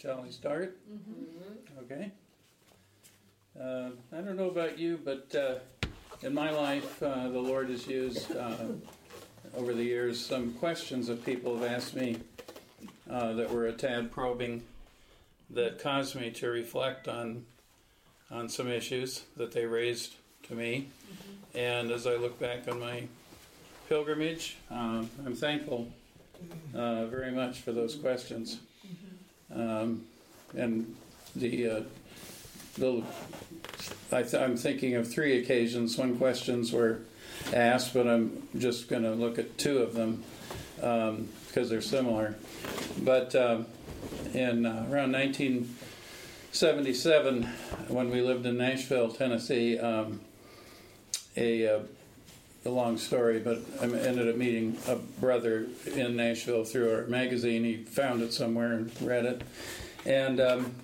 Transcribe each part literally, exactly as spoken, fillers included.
Shall we start? Mm-hmm. Okay. Uh, I don't know about you, but uh, in my life, uh, the Lord has used uh, over the years some questions that people have asked me uh, that were a tad probing, that caused me to reflect on on some issues that they raised to me. Mm-hmm. And as I look back on my pilgrimage, uh, I'm thankful uh, very much for those questions. Um, and the, uh, the I th- I'm thinking of three occasions when questions were asked, but I'm just going to look at two of them um, because they're similar. But um, in uh, around nineteen seventy-seven, when we lived in Nashville, Tennessee, um, a, uh, a long story, but I ended up meeting a brother in Nashville through our magazine. He found it somewhere and read it. And um,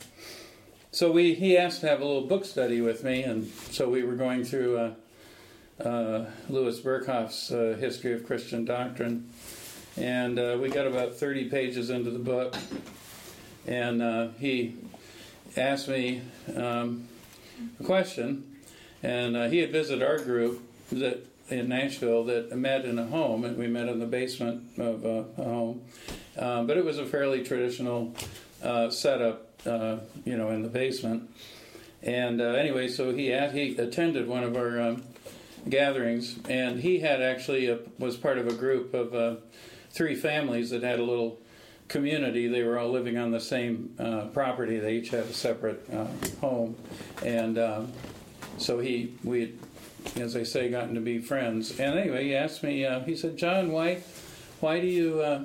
so we he asked to have a little book study with me, and so we were going through uh, uh, Louis Berkhof's uh, History of Christian Doctrine. And uh, we got about thirty pages into the book, and uh, he asked me um, a question, and uh, he had visited our group that in Nashville that met in a home, and we met in the basement of uh, a home, uh, but it was a fairly traditional uh, setup, uh, you know, in the basement. And uh, anyway, so he had, he attended one of our um, gatherings, and he had actually a, was part of a group of uh, three families that had a little community. They were all living on the same uh, property. They each had a separate uh, home, and um, so he we. as I say, gotten to be friends. And anyway, he asked me, uh, he said, John, why why do you uh,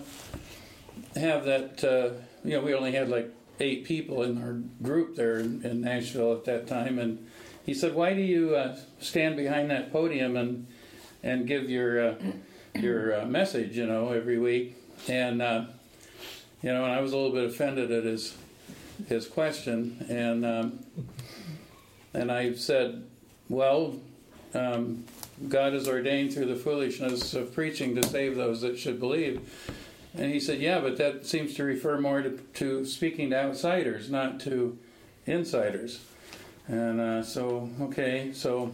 have that, uh, you know, we only had like eight people in our group there in, in Nashville at that time, and he said, why do you uh, stand behind that podium and and give your uh, your uh, message, you know, every week? And, uh, you know, and I was a little bit offended at his, his question, and, um, and I said, well, Um, God has ordained through the foolishness of preaching to save those that should believe. And he said, yeah, but that seems to refer more to, to speaking to outsiders, not to insiders. And uh, so, okay, so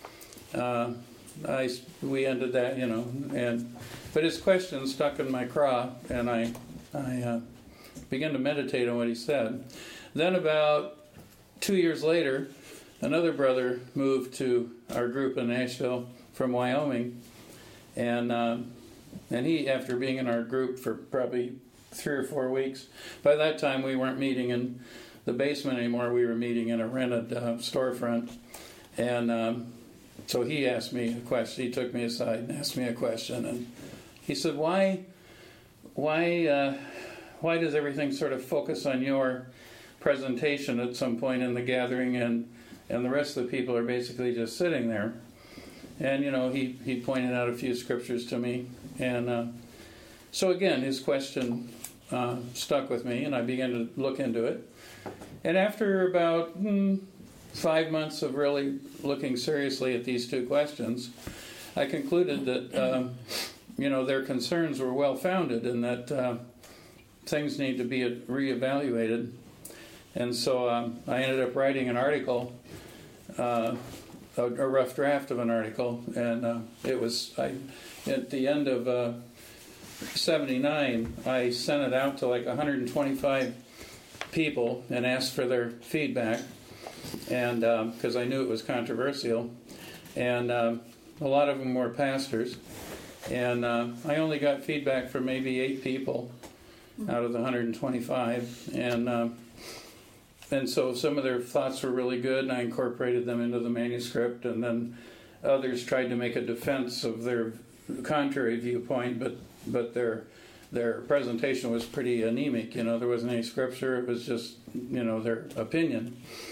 uh, I, we ended that, you know, and but his question stuck in my craw, and I, I uh, began to meditate on what he said. Then about two years later, another brother moved to our group in Nashville from Wyoming, and uh, and he, after being in our group for probably three or four weeks, by that time we weren't meeting in the basement anymore. We were meeting in a rented uh, storefront, and um, so he asked me a question. He took me aside and asked me a question, and he said, "Why, why, uh, why does everything sort of focus on your presentation at some point in the gathering, and and the rest of the people are basically just sitting there?" And, you know, he, he pointed out a few scriptures to me. And uh, so, again, his question uh, stuck with me, and I began to look into it. And after about hmm, five months of really looking seriously at these two questions, I concluded that, uh, you know, their concerns were well-founded, and that uh, things need to be reevaluated. And so um, I ended up writing an article, uh, a, a rough draft of an article, and uh, it was, I, at the end of uh, seventy-nine, I sent it out to like one hundred twenty-five people and asked for their feedback, and because um, I knew it was controversial, and um, a lot of them were pastors, and uh, I only got feedback from maybe eight people out of the one hundred twenty-five, and um, And so some of their thoughts were really good, and I incorporated them into the manuscript, and then others tried to make a defense of their contrary viewpoint, but but their their presentation was pretty anemic. You know, there wasn't any scripture. It was just, you know, their opinion.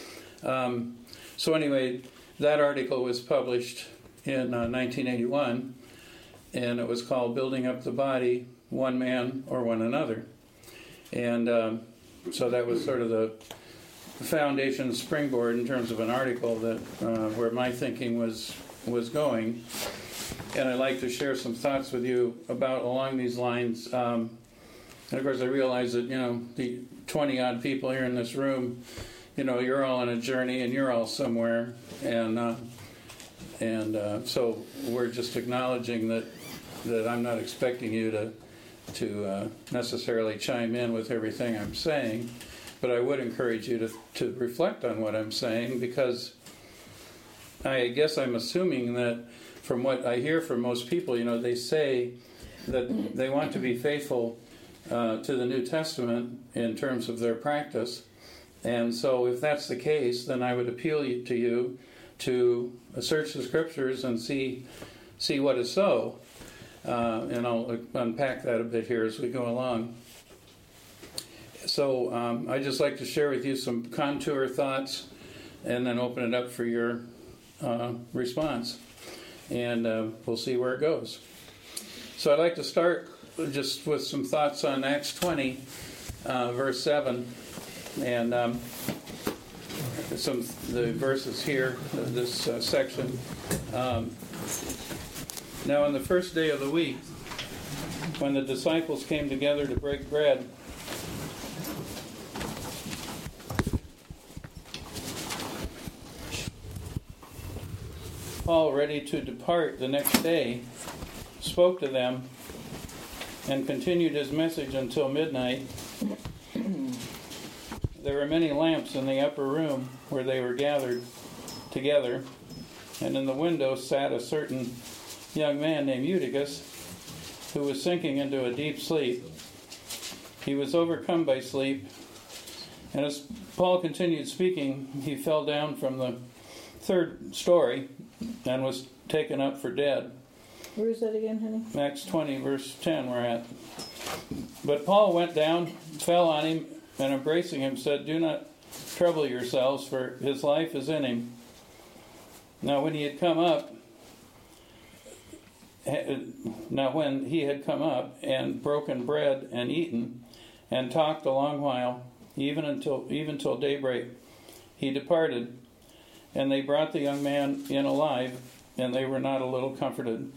Um, so anyway, that article was published in uh, nineteen eighty-one, and it was called Building Up the Body, One Man or One Another. And um, so that was sort of the foundation springboard in terms of an article that uh, where my thinking was was going, and I'd like to share some thoughts with you about along these lines. Um, And of course, I realize that, you know, the twenty-odd people here in this room, you know, you're all on a journey and you're all somewhere. And uh, and uh, so we're just acknowledging that that I'm not expecting you to, to uh, necessarily chime in with everything I'm saying. But I would encourage you to, to reflect on what I'm saying, because I guess I'm assuming that from what I hear from most people, you know, they say that they want to be faithful uh, to the New Testament in terms of their practice. And so if that's the case, then I would appeal to you to search the Scriptures and see see what is so. Uh, and I'll unpack that a bit here as we go along. So um, I'd just like to share with you some contour thoughts and then open it up for your uh, response. And uh, we'll see where it goes. So I'd like to start just with some thoughts on Acts twenty, uh, verse seven. And um, some of the verses here, this uh, section. Um, now on the first day of the week, when the disciples came together to break bread, Paul, ready to depart the next day, spoke to them and continued his message until midnight. There were many lamps in the upper room where they were gathered together, and in the window sat a certain young man named Eutychus, who was sinking into a deep sleep. He was overcome by sleep, and as Paul continued speaking, he fell down from the third story and was taken up for dead. Where is that again, honey? Acts twenty, verse ten, we're at. But Paul went down, fell on him, and embracing him said, "Do not trouble yourselves, for his life is in him." Now when he had come up, now when he had come up and broken bread and eaten, and talked a long while, even until even till daybreak, he departed. And they brought the young man in alive, and they were not a little comforted.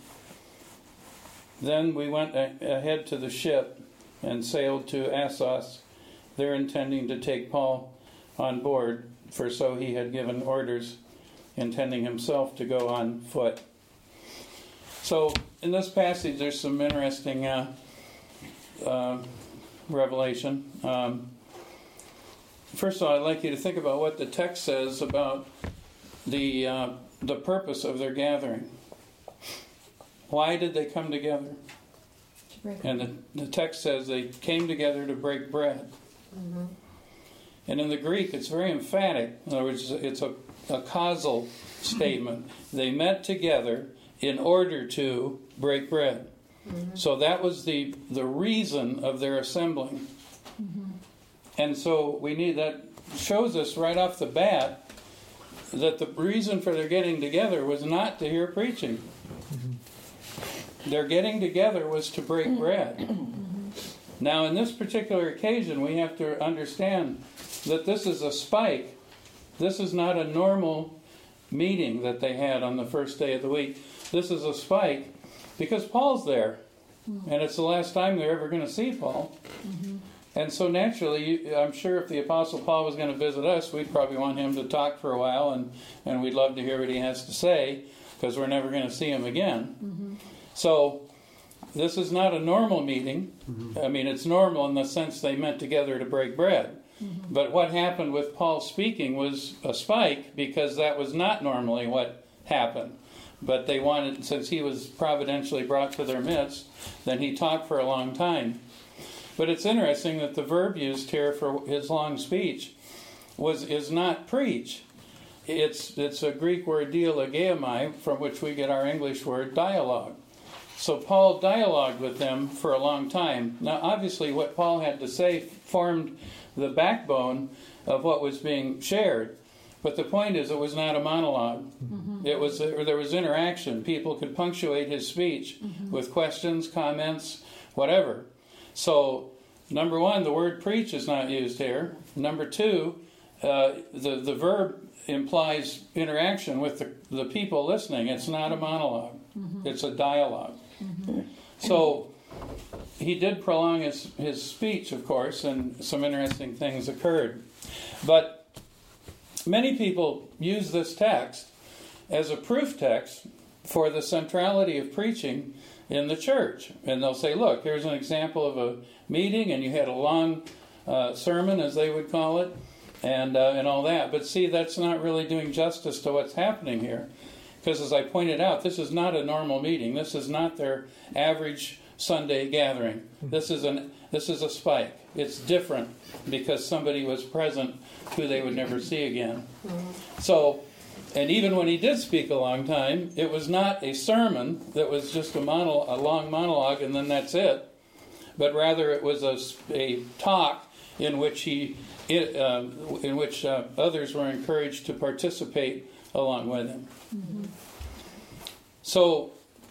Then we went ahead to the ship and sailed to Assos, there intending to take Paul on board, for so he had given orders, intending himself to go on foot. So in this passage there's some interesting uh, uh, revelation. Um, first of all, I'd like you to think about what the text says about the uh, the purpose of their gathering. Why did they come together? And the, the text says they came together to break bread. Mm-hmm. And in the Greek, it's very emphatic. In other words, it's a, a causal statement. They met together in order to break bread. Mm-hmm. So that was the, the reason of their assembling. Mm-hmm. And so we need that shows us right off the bat that the reason for their getting together was not to hear preaching. Mm-hmm. Their getting together was to break bread. Mm-hmm. Now, in this particular occasion, we have to understand that this is a spike. This is not a normal meeting that they had on the first day of the week. This is a spike because Paul's there. Mm-hmm. And it's the last time they're ever going to see Paul. Mm-hmm. And so naturally, I'm sure if the Apostle Paul was going to visit us, we'd probably want him to talk for a while, and, and we'd love to hear what he has to say, because we're never going to see him again. Mm-hmm. So this is not a normal meeting. Mm-hmm. I mean, it's normal in the sense they met together to break bread. Mm-hmm. But what happened with Paul speaking was a spike, because that was not normally what happened. But they wanted, since he was providentially brought to their midst, then he talked for a long time. But it's interesting that the verb used here for his long speech was is not preach. It's it's a Greek word dialogeomai, from which we get our English word dialogue. So Paul dialogued with them for a long time. Now, obviously, what Paul had to say formed the backbone of what was being shared. But the point is, it was not a monologue. Mm-hmm. It was there was interaction. People could punctuate his speech mm-hmm. with questions, comments, whatever. So, number one, the word preach is not used here. Number two, uh, the, the verb implies interaction with the, the people listening. It's not a monologue. Mm-hmm. It's a dialogue. Mm-hmm. So, he did prolong his, his speech, of course, and some interesting things occurred. But many people use this text as a proof text for the centrality of preaching in the church. And they'll say, look, here's an example of a meeting, and you had a long uh, sermon, as they would call it, and uh, and all that. But see, that's not really doing justice to what's happening here. Because as I pointed out, this is not a normal meeting. This is not their average Sunday gathering. This is an this is a spike. It's different because somebody was present who they would never see again. Mm-hmm. So, and even when he did speak a long time, it was not a sermon that was just a, mono, a long monologue and then that's it. But rather it was a, a talk in which he, it, uh, in which uh, others were encouraged to participate along with him. Mm-hmm. So,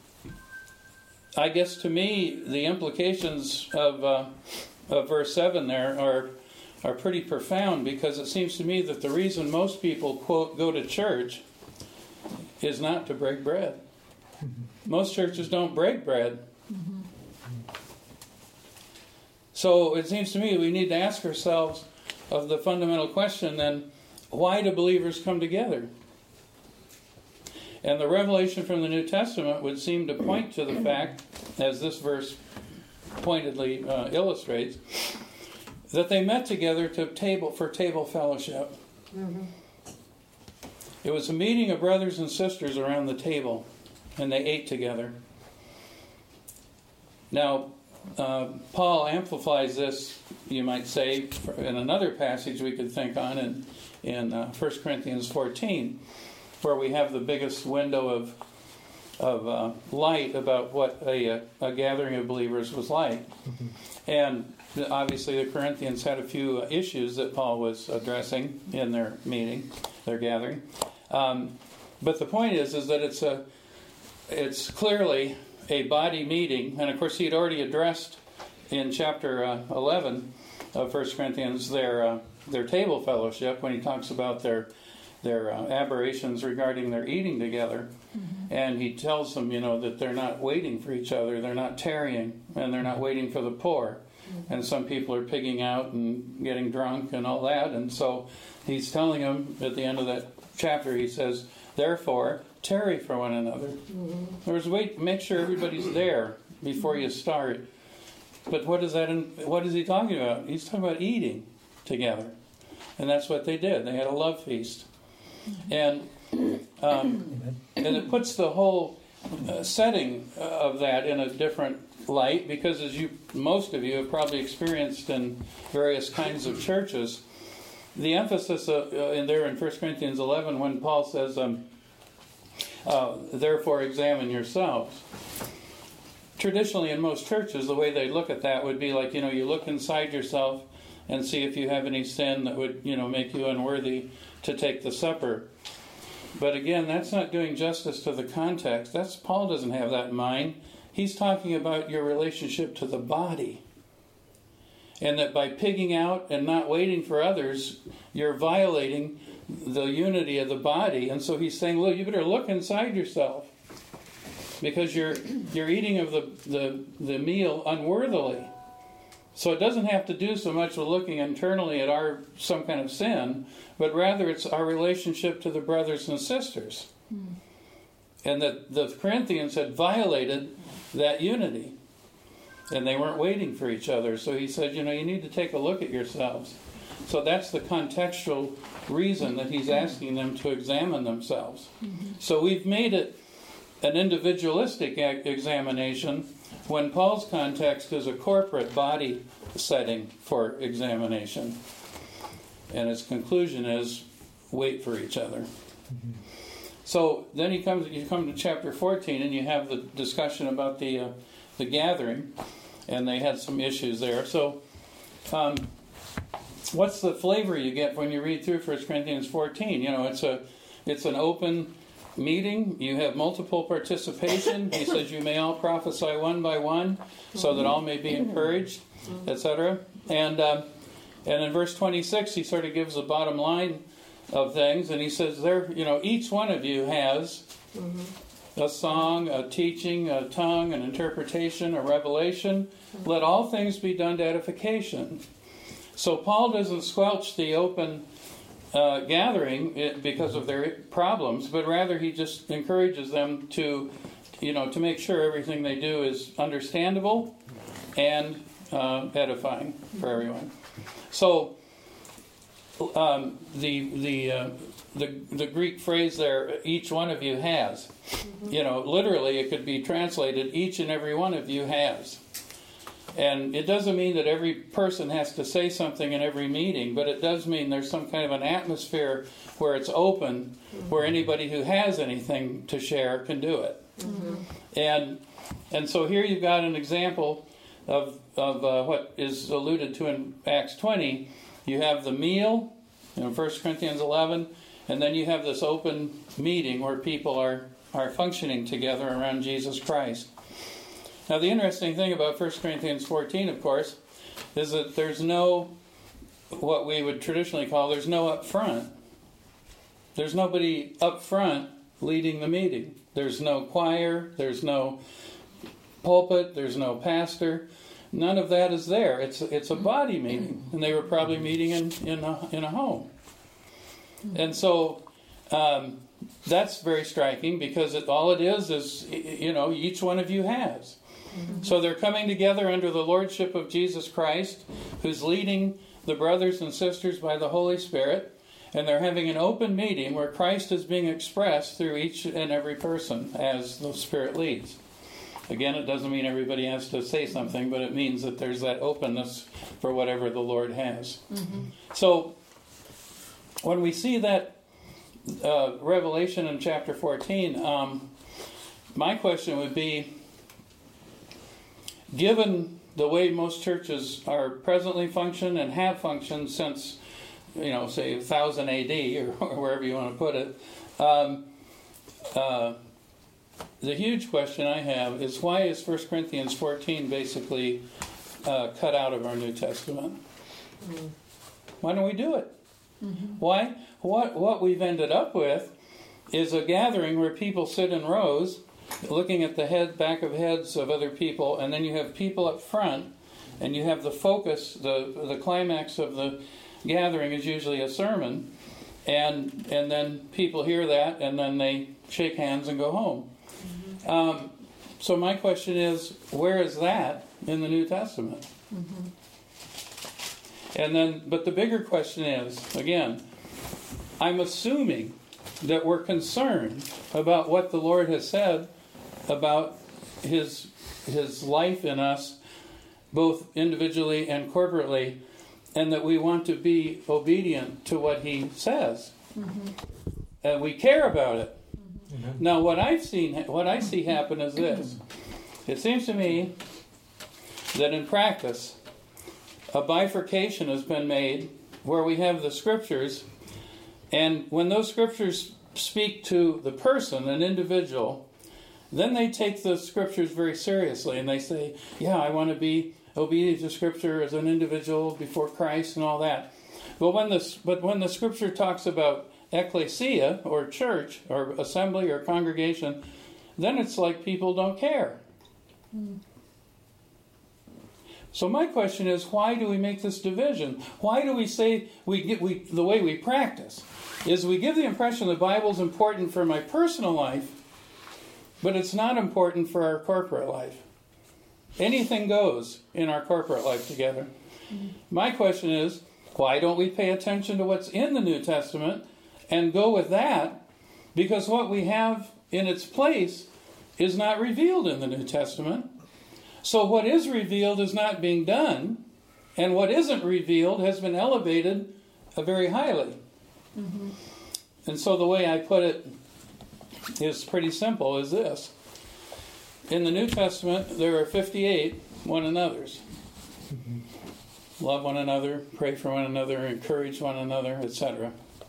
I guess to me, the implications of, uh, of verse seven there are are pretty profound, because it seems to me that the reason most people, quote, go to church is not to break bread. Mm-hmm. Most churches don't break bread. Mm-hmm. So it seems to me we need to ask ourselves of the fundamental question then, why do believers come together? And the revelation from the New Testament would seem to point to the fact, as this verse pointedly uh, illustrates, that they met together to table for table fellowship. Mm-hmm. It was a meeting of brothers and sisters around the table, and they ate together. Now, uh, Paul amplifies this, you might say, in another passage we could think on in, in uh, First Corinthians fourteen, where we have the biggest window of of uh, light about what a, a gathering of believers was like. Mm-hmm. And obviously the Corinthians had a few issues that Paul was addressing in their meeting, their gathering. Um, but the point is, is that it's a, it's clearly a body meeting, and of course he had already addressed in chapter uh, eleven of First Corinthians their uh, their table fellowship when he talks about their their uh, aberrations regarding their eating together. Mm-hmm. And he tells them, you know, that they're not waiting for each other, they're not tarrying, and they're not waiting for the poor. Mm-hmm. And some people are pigging out and getting drunk and all that. And so he's telling them at the end of that chapter, he says, therefore, tarry for one another. Mm-hmm. There's wait, make sure everybody's there before you start. But what is that? In, what is he talking about? He's talking about eating together. And that's what they did. They had a love feast. And um, and it puts the whole uh, setting of that in a different light, because as you, most of you have probably experienced in various kinds of churches, the emphasis uh, in there in First Corinthians eleven when Paul says, um, uh, therefore examine yourselves. Traditionally in most churches, the way they look at that would be like, you know, you look inside yourself and see if you have any sin that would, you know, make you unworthy to take the supper. But again, that's not doing justice to the context. That's Paul doesn't have that in mind. He's talking about your relationship to the body. And that by pigging out and not waiting for others, you're violating the unity of the body. And so he's saying, well, you better look inside yourself, because you're you're eating of the, the, the meal unworthily. So it doesn't have to do so much with looking internally at our some kind of sin, but rather it's our relationship to the brothers and sisters. Mm. And that the Corinthians had violated that unity. And they weren't waiting for each other. So he said, you know, you need to take a look at yourselves. So that's the contextual reason that he's asking them to examine themselves. Mm-hmm. So we've made it an individualistic examination, when Paul's context is a corporate body setting for examination. And his conclusion is, wait for each other. Mm-hmm. So then he comes, you come to chapter fourteen, and you have the discussion about the uh, the gathering, and they had some issues there. So um, what's the flavor you get when you read through First Corinthians fourteen? You know, it's a it's an open meeting. You have multiple participation. He says you may all prophesy one by one, so that all may be encouraged, et cetera. And um, and in verse twenty-six, he sort of gives the bottom line of things, and he says, "There, you know, each one of you has mm-hmm. a song, a teaching, a tongue, an interpretation, a revelation. Let all things be done to edification. So Paul doesn't squelch the open uh, gathering because of their problems, but rather he just encourages them to, you know, to make sure everything they do is understandable and uh, edifying for everyone. So um, the the uh, the the Greek phrase there, each one of you has. You know, literally it could be translated, each and every one of you has. And it doesn't mean that every person has to say something in every meeting, but it does mean there's some kind of an atmosphere where it's open, where anybody who has anything to share can do it. Mm-hmm. And and so here you've got an example of of uh, what is alluded to in Acts twenty. You have the meal in First Corinthians eleven, and then you have this open meeting where people are, are functioning together around Jesus Christ. Now, the interesting thing about First Corinthians fourteen, of course, is that there's no, what we would traditionally call, there's no up front. There's nobody up front leading the meeting. There's no choir, there's no pulpit, there's no pastor. None of that is there. It's it's a body meeting, and they were probably meeting in, in, a, in a home. And so um, that's very striking, because it, all it is is, you know, each one of you has. Mm-hmm. So they're coming together under the lordship of Jesus Christ, who's leading the brothers and sisters by the Holy Spirit, and they're having an open meeting where Christ is being expressed through each and every person as the Spirit leads. Again, it doesn't mean everybody has to say something, but it means that there's that openness for whatever the Lord has. Mm-hmm. So when we see that uh, revelation in chapter fourteen, um, my question would be, given the way most churches are presently function and have functioned since, you know, say one thousand A D or, or wherever you want to put it, um, uh, the huge question I have is, why is First Corinthians fourteen basically uh, cut out of our New Testament? Mm-hmm. Why don't we do it? Mm-hmm. Why? What what we've ended up with is a gathering where people sit in rows, looking at the head back of heads of other people, and then you have people up front, and you have the focus, the the climax of the gathering is usually a sermon, and and then people hear that, and then they shake hands and go home. Mm-hmm. Um, so my question is, where is that in the New Testament? Mm-hmm. And then, but the bigger question is, again, I'm assuming that we're concerned about what the Lord has said about His His life in us, both individually and corporately, and that we want to be obedient to what He says. Mm-hmm. And we care about it. Mm-hmm. Now, what I've seen, what I see happen is this. It seems to me that in practice, a bifurcation has been made where we have the scriptures, and when those scriptures speak to the person, an individual, then they take the scriptures very seriously, and they say, yeah, I want to be obedient to scripture as an individual before Christ and all that. But when the, but when the scripture talks about ecclesia, or church, or assembly, or congregation, then it's like people don't care. Mm. So my question is, why do we make this division? Why do we say we get we the way we practice is we give the impression the Bible's important for my personal life, but it's not important for our corporate life. Anything goes in our corporate life together. Mm-hmm. My question is, why don't we pay attention to what's in the New Testament and go with that? Because what we have in its place is not revealed in the New Testament. So what is revealed is not being done, and what isn't revealed has been elevated uh, very highly. Mm-hmm. And so the way I put it is pretty simple, is this. In the New Testament, there are fifty-eight one another's. Mm-hmm. Love one another, pray for one another, encourage one another, et cetera.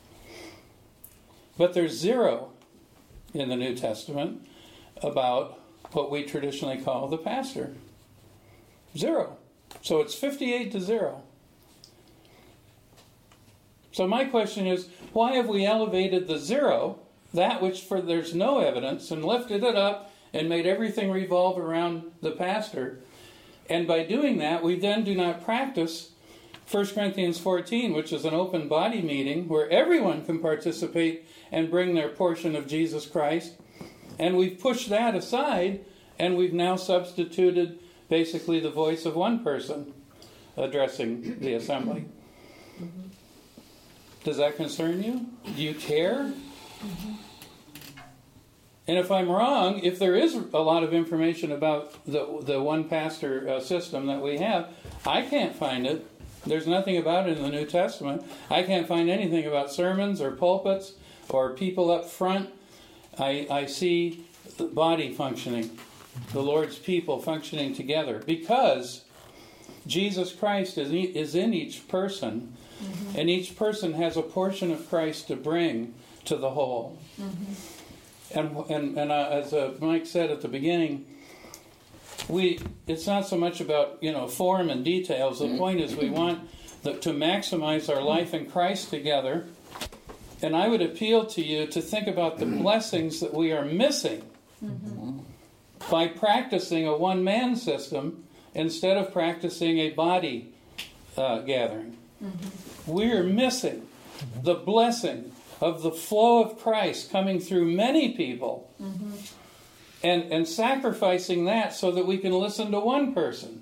But there's zero in the New Testament about what we traditionally call the pastor. Zero. So it's fifty-eight to zero. So my question is, why have we elevated the zero, that which for there's no evidence and lifted it up and made everything revolve around the pastor. And by doing that, we then do not practice First Corinthians fourteen, which is an open body meeting where everyone can participate and bring their portion of Jesus Christ. And we've pushed that aside, and we've now substituted basically the voice of one person addressing the assembly. Mm-hmm. Does that concern you? Do you care? Mm-hmm. And if I'm wrong, if there is a lot of information about the the one pastor uh, system that we have, I can't find it. There's nothing about it in the New Testament. I can't find anything about sermons or pulpits or people up front. I, I see the body functioning, the Lord's people functioning together, because Jesus Christ is, is in each person, mm-hmm. and each person has a portion of Christ to bring to the whole. Mm-hmm. And and, and uh, as uh, Mike said at the beginning, we it's not so much about, you know, form and details. The point is we want the, to maximize our life in Christ together. And I would appeal to you to think about the blessings that we are missing mm-hmm. by practicing a one-man system instead of practicing a body uh, gathering. Mm-hmm. We're missing the blessing of the flow of Christ coming through many people mm-hmm. and, and sacrificing that so that we can listen to one person.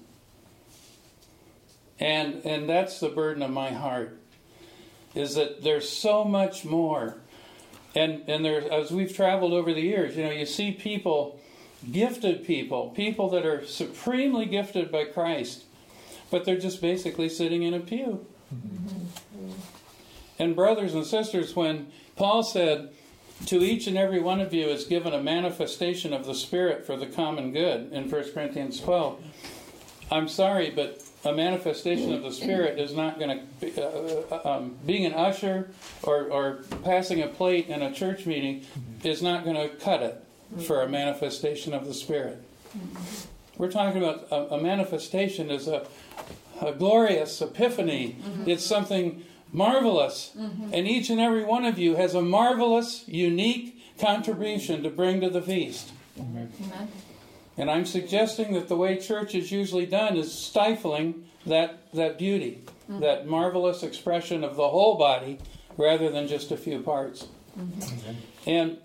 And, and that's the burden of my heart, is that there's so much more. And and there, as we've traveled over the years, you know, you see people, gifted people, people that are supremely gifted by Christ, but they're just basically sitting in a pew. Mm-hmm. And brothers and sisters, when Paul said, to each and every one of you is given a manifestation of the Spirit for the common good in First Corinthians twelve, I'm sorry, but a manifestation of the Spirit is not going to be, uh, um, being an usher or, or passing a plate in a church meeting is not going to cut it for a manifestation of the Spirit. We're talking about a, a manifestation is a, a glorious epiphany. Mm-hmm. It's something marvelous. Mm-hmm. And each and every one of you has a marvelous, unique contribution to bring to the feast. Mm-hmm. And I'm suggesting that the way church is usually done is stifling that that beauty, mm-hmm. that marvelous expression of the whole body rather than just a few parts. Mm-hmm. And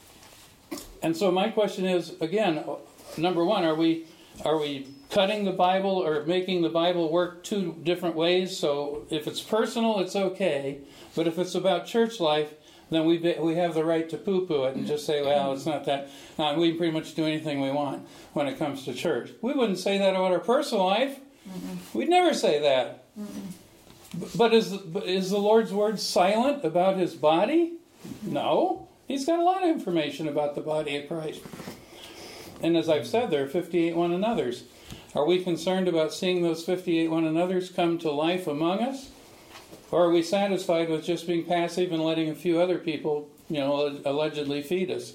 and so my question is, again, number one, are we are we cutting the Bible or making the Bible work two different ways? So if it's personal, it's okay, but if it's about church life, then we be, we have the right to poo-poo it and just say, well, it's not that. No, we can pretty much do anything we want when it comes to church. We wouldn't say that about our personal life. Mm-hmm. We'd never say that. Mm-hmm. But is, is the Lord's word silent about his body? No. He's got a lot of information about the body of Christ. And as I've said, there are fifty-eight one another's. Are we concerned about seeing those fifty-eight one another's come to life among us? Or are we satisfied with just being passive and letting a few other people, you know, allegedly feed us?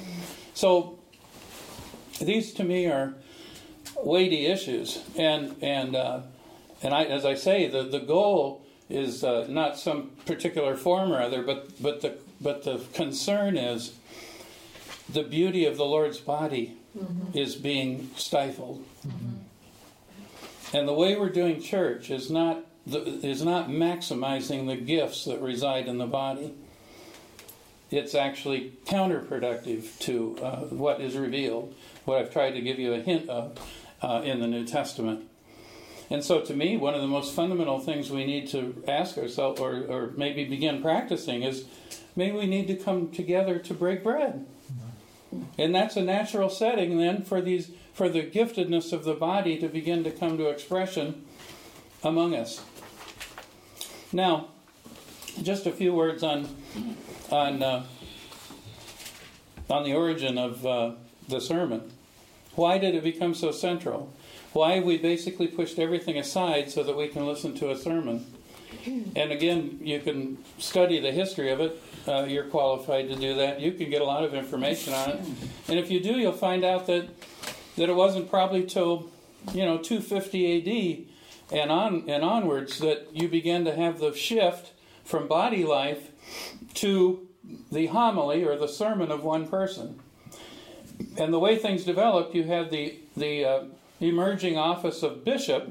So these, to me, are weighty issues, and and uh, and I, as I say, the, the goal is uh, not some particular form or other, but but the but the concern is the beauty of the Lord's body mm-hmm. is being stifled, mm-hmm. and the way we're doing church is not. The, is not maximizing the gifts that reside in the body. It's actually counterproductive to uh, what is revealed, what I've tried to give you a hint of uh, in the New Testament. And so to me, one of the most fundamental things we need to ask ourselves, or, or maybe begin practicing, is maybe we need to come together to break bread. And that's a natural setting then for these for the giftedness of the body to begin to come to expression among us. Now, just a few words on on uh, on the origin of uh, the sermon. Why did it become so central? Why have we basically pushed everything aside so that we can listen to a sermon? And again, you can study the history of it. Uh, you're qualified to do that. You can get a lot of information on it. And if you do, you'll find out that that it wasn't probably till, you know, two fifty A D and on and onwards that you began to have the shift from body life to the homily or the sermon of one person. And the way things developed, you had the the uh, emerging office of bishop,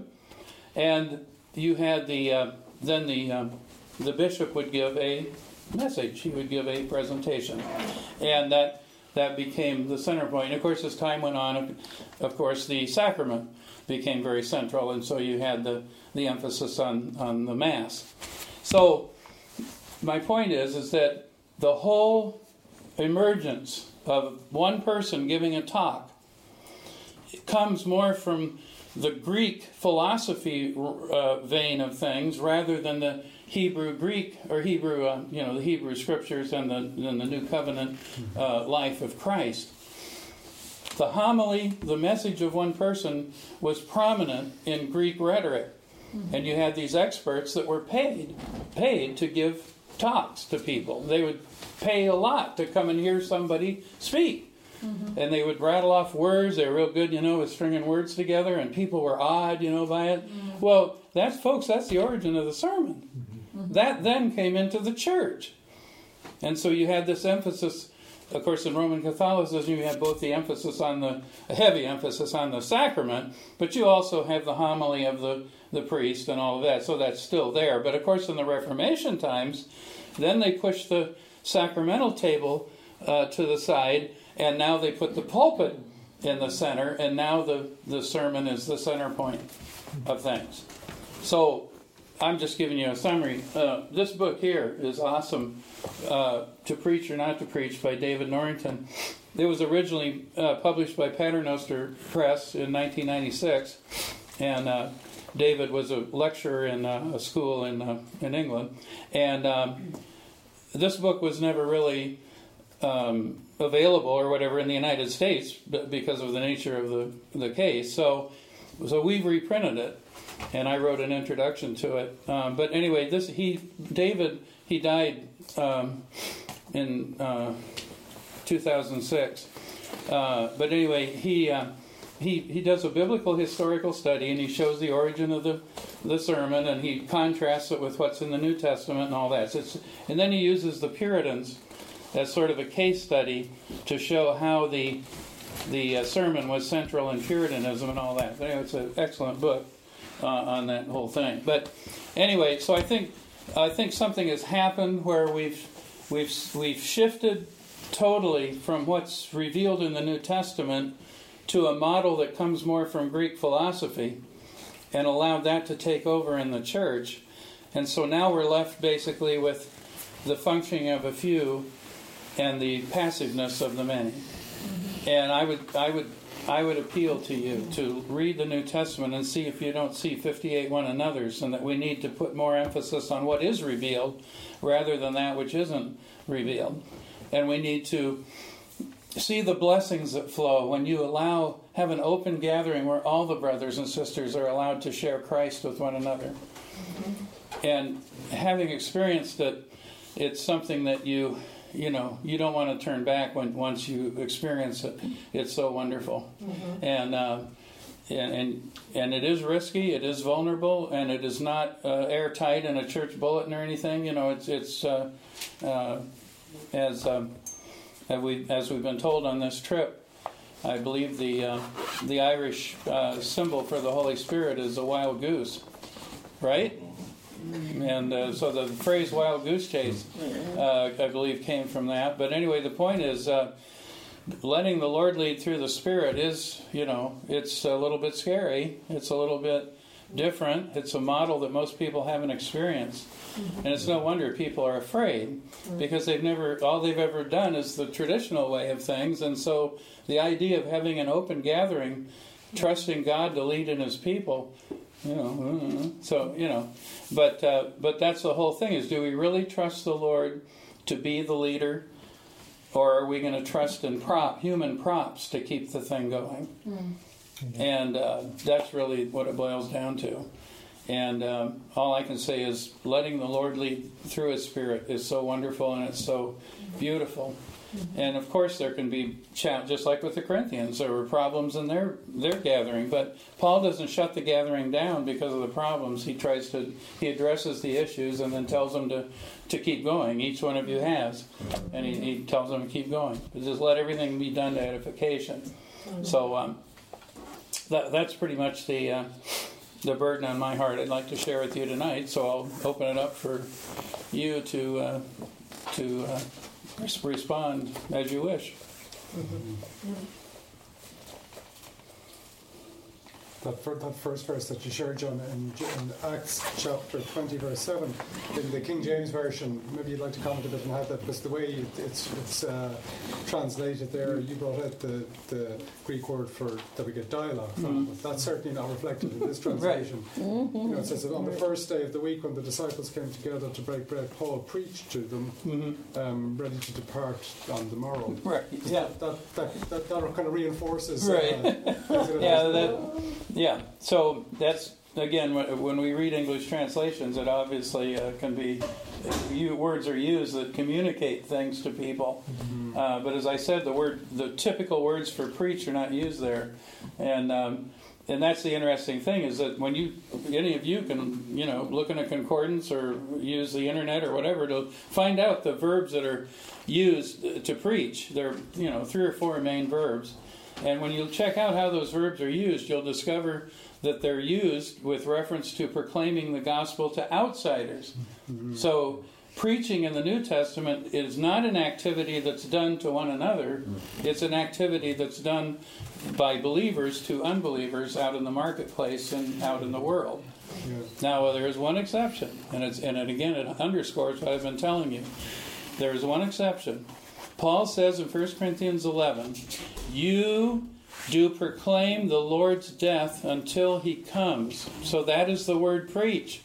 and you had the uh, then the um, the bishop would give a message. He would give a presentation, and that that became the center point. And of course, as time went on, of course, the sacrament became very central, and so you had the the emphasis on on the Mass. So my point is is that the whole emergence of one person giving a talk, it comes more from the Greek philosophy uh, vein of things rather than the Hebrew Greek or Hebrew, uh, you know, the Hebrew scriptures and the, and the New Covenant uh, life of Christ. The homily, the message of one person, was prominent in Greek rhetoric, and you had these experts that were paid, paid to give talks to people. They would pay a lot to come and hear somebody speak. Mm-hmm. And they would rattle off words. They were real good, you know, with stringing words together, and people were awed, you know, by it. Mm-hmm. Well, that's, folks, that's the origin of the sermon. Mm-hmm. That then came into the church. And so you had this emphasis, of course, in Roman Catholicism, you had both the emphasis on the, a heavy emphasis on the sacrament, but you also have the homily of the, the priest and all of that, so that's still there. But of course, in the Reformation times, then they pushed the sacramental table uh, to the side, and now they put the pulpit in the center, and now the, the sermon is the center point of things. So I'm just giving you a summary. Uh, this book here is awesome, uh, To Preach or Not to Preach, by David Norrington. It was originally uh, published by Paternoster Press in nineteen ninety-six, and uh, David was a lecturer in uh, a school in uh, in England, and um, this book was never really um, available or whatever in the United States because of the nature of the the case. So, so we've reprinted it, and I wrote an introduction to it. Um, but anyway, this he David he died um, in uh, two thousand six. Uh, but anyway, he. Uh, He he does a biblical historical study, and he shows the origin of the, the sermon, and he contrasts it with what's in the New Testament and all that. So it's, and then he uses the Puritans as sort of a case study to show how the the uh, sermon was central in Puritanism and all that. But anyway, it's an excellent book uh, on that whole thing. But anyway, so I think I think something has happened where we've we've we've shifted totally from what's revealed in the New Testament to a model that comes more from Greek philosophy, and allowed that to take over in the church. And so now we're left basically with the functioning of a few and the passiveness of the many. Mm-hmm. And I would I would I would appeal to you to read the New Testament and see if you don't see fifty-eight one another's, and that we need to put more emphasis on what is revealed rather than that which isn't revealed. And we need to see the blessings that flow when you allow, have an open gathering where all the brothers and sisters are allowed to share Christ with one another. Mm-hmm. And having experienced it, it's something that you, you know, you don't want to turn back when once you experience it. It's so wonderful. Mm-hmm. And, uh, and and and it is risky, it is vulnerable, and it is not uh, airtight in a church bulletin or anything. You know, it's it's uh, uh, as um, As, we, as we've been told on this trip, I believe the uh, the Irish uh, symbol for the Holy Spirit is a wild goose, right? And uh, so the phrase "wild goose chase," uh, I believe, came from that. But anyway, the point is, uh, letting the Lord lead through the Spirit is, you know, it's a little bit scary. It's a little bit different. It's a model that most people haven't experienced. And it's no wonder people are afraid, because they've never, all they've ever done is the traditional way of things. And so the idea of having an open gathering, trusting God to lead in His people, you know, so, you know, but uh, but that's the whole thing, is do we really trust the Lord to be the leader, or are we going to trust in prop, human props to keep the thing going? Mm. And uh, that's really what it boils down to. And um, all I can say is letting the Lord lead through His Spirit is so wonderful and it's so beautiful. Mm-hmm. And of course there can be, just like with the Corinthians, there were problems in their, their gathering. But Paul doesn't shut the gathering down because of the problems. He tries to, he addresses the issues and then tells them to, to keep going. Each one of you has. And he, he tells them to keep going. But just let everything be done to edification. Mm-hmm. So um, that, that's pretty much the... Uh, the burden on my heart I'd like to share with you tonight, so I'll open it up for you to uh, to uh, respond as you wish. Mm-hmm. Yeah. That, for, that first verse that you shared, John, in, in Acts chapter twenty, verse seven, in the King James Version, maybe you'd like to comment a bit on that, because the way it, it's it's uh, translated there, you brought out the, the Greek word for that we get dialogue from, mm-hmm. but that's certainly not reflected in this translation. Right. Mm-hmm. You know, it says that on the first day of the week, when the disciples came together to break bread, Paul preached to them, mm-hmm. um, ready to depart on the morrow. Right. Yeah. That that, that, that kind of reinforces. Right. Uh, yeah. That. Yeah, so that's, again, when we read English translations, it obviously uh, can be, you, words are used that communicate things to people. Mm-hmm. Uh, but as I said, the word, the typical words for preach are not used there. And um, and that's the interesting thing, is that when you, any of you can, you know, look in a concordance or use the internet or whatever to find out the verbs that are used to preach. There are, you know, three or four main verbs. And when you check out how those verbs are used, you'll discover that they're used with reference to proclaiming the gospel to outsiders. Mm-hmm. So preaching in the New Testament is not an activity that's done to one another. Mm-hmm. It's an activity that's done by believers to unbelievers out in the marketplace and out in the world. Yeah. Now, well, there is one exception, and it's and it, again, it underscores what I've been telling you. There is one exception. Paul says in First Corinthians eleven, you do proclaim the Lord's death until He comes. So that is the word preach.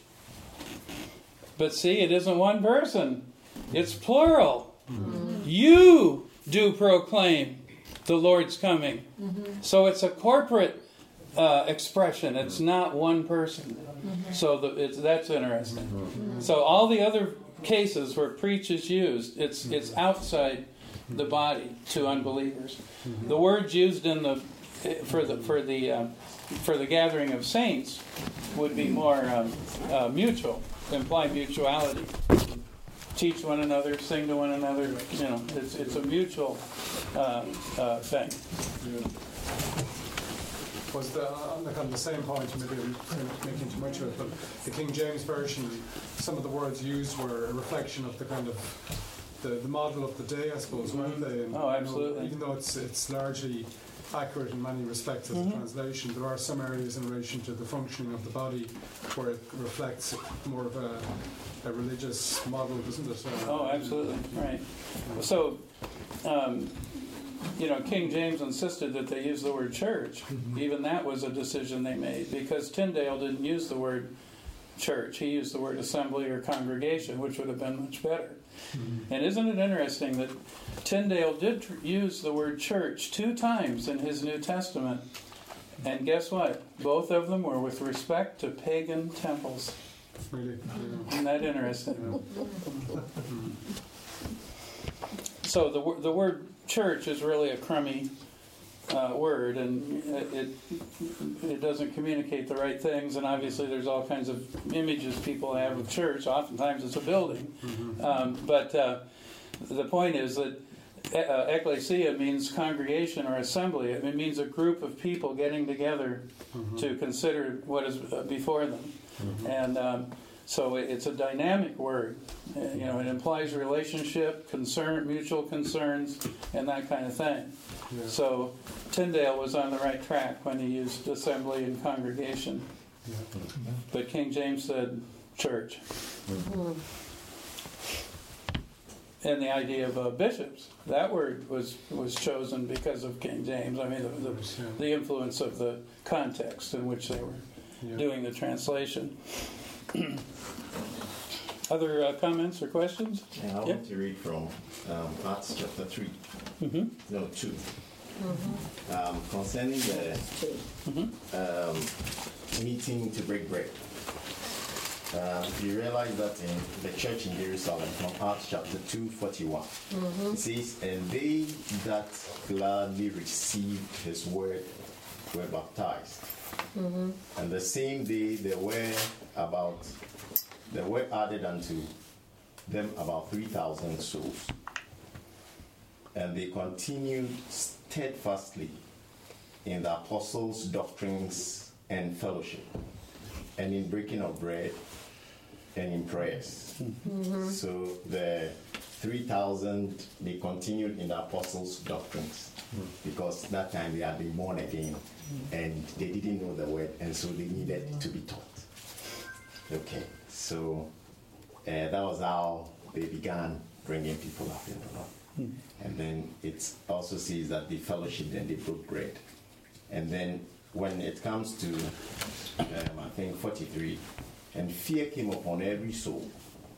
But see, it isn't one person. It's plural. Mm-hmm. You do proclaim the Lord's coming. Mm-hmm. So it's a corporate uh, expression. It's not one person. Mm-hmm. So the, it's, that's interesting. Mm-hmm. So all the other cases where preach is used, it's it's outside the body to unbelievers. Mm-hmm. The words used in the for the for the uh, for the gathering of saints would be more um, uh, mutual, imply mutuality. Teach one another, sing to one another. You know, it's it's a mutual uh, uh, thing. Yeah. Was the on the, on the same point, maybe I'm making too much of it, but the King James Version, some of the words used were a reflection of the kind of The, the model of the day, I suppose, mm-hmm. weren't they? And, oh, absolutely. You know, even though it's it's largely accurate in many respects as mm-hmm. a translation, there are some areas in relation to the functioning of the body where it reflects more of a, a religious model, doesn't it? Uh, oh, absolutely, right. So, um, you know, King James insisted that they use the word church. Mm-hmm. Even that was a decision they made, because Tyndale didn't use the word church. He used the word assembly or congregation, which would have been much better. Mm-hmm. And isn't it interesting that Tyndale did tr- use the word church two times in his New Testament, and guess what? Both of them were with respect to pagan temples. Really? Yeah. Isn't that interesting? Yeah. So the the word church is really a crummy uh, word, and it it doesn't communicate the right things. And obviously, there's all kinds of images people have of church. Oftentimes, it's a building. Mm-hmm. Um, but uh, the point is that uh, ecclesia means congregation or assembly. It means a group of people getting together mm-hmm. to consider what is before them. Mm-hmm. And um, so it's a dynamic word. Uh, you know, it implies relationship, concern, mutual concerns, and that kind of thing. Yeah. So Tyndale was on the right track when he used assembly and congregation. Yeah. But King James said church. Mm-hmm. And the idea of uh, bishops, that word was, was chosen because of King James. I mean, the, the, the influence of the context in which they were yeah. doing the translation. Other uh, comments or questions? Yeah, I yep. want to read from um, Acts chapter three. Mm-hmm. No, two. Mm-hmm. Um, concerning the mm-hmm. um, meeting to break bread. uh, you realize that in the church in Jerusalem, from Acts chapter two, forty-one, mm-hmm. it says, and they that gladly received his word were baptized. Mm-hmm. And the same day there were about, there were added unto them about three thousand souls. And they continued steadfastly in the apostles' doctrines and fellowship, and in breaking of bread, and in prayers. Mm-hmm. So the three thousand, they continued in the apostles' doctrines, mm-hmm. because that time they had been born again, mm-hmm. and they didn't know the word, and so they needed mm-hmm. to be taught. Okay, so uh, that was how they began bringing people up in the Lord. Mm-hmm. And then it also says that they fellowshiped and they broke bread. And then when it comes to, um, I think, forty-three, and fear came upon every soul,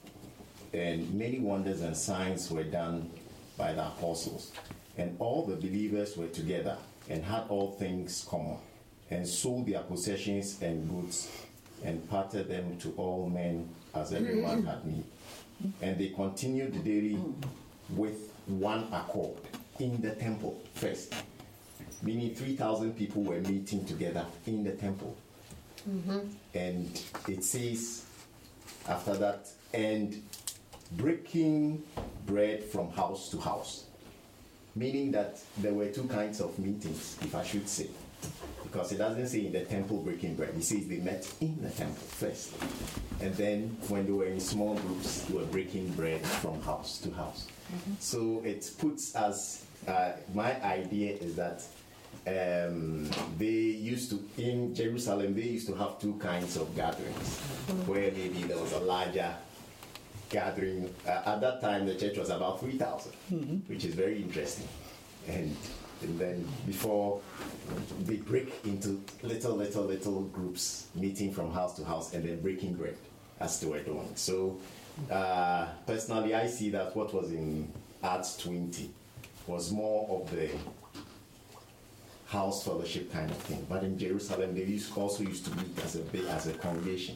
and many wonders and signs were done by the apostles. And all the believers were together and had all things common, and sold their possessions and goods, and parted them to all men as everyone had need. And they continued daily with one accord in the temple first. Meaning three thousand people were meeting together in the temple. Mm-hmm. And it says after that, and breaking bread from house to house. Meaning that there were two kinds of meetings, if I should say. Because it doesn't say in the temple breaking bread. It says they met in the temple first. And then when they were in small groups, they were breaking bread from house to house. Mm-hmm. So it puts us, uh, my idea is that Um, they used to, in Jerusalem, they used to have two kinds of gatherings, mm-hmm. where maybe there was a larger gathering. Uh, at that time, the church was about three thousand, mm-hmm. which is very interesting. And, and then before they break into little, little, little groups, meeting from house to house, and then breaking bread, as they were doing. So, uh, personally, I see that what was in Acts twenty was more of the house fellowship kind of thing, but in Jerusalem they used, also used to meet as a as a congregation,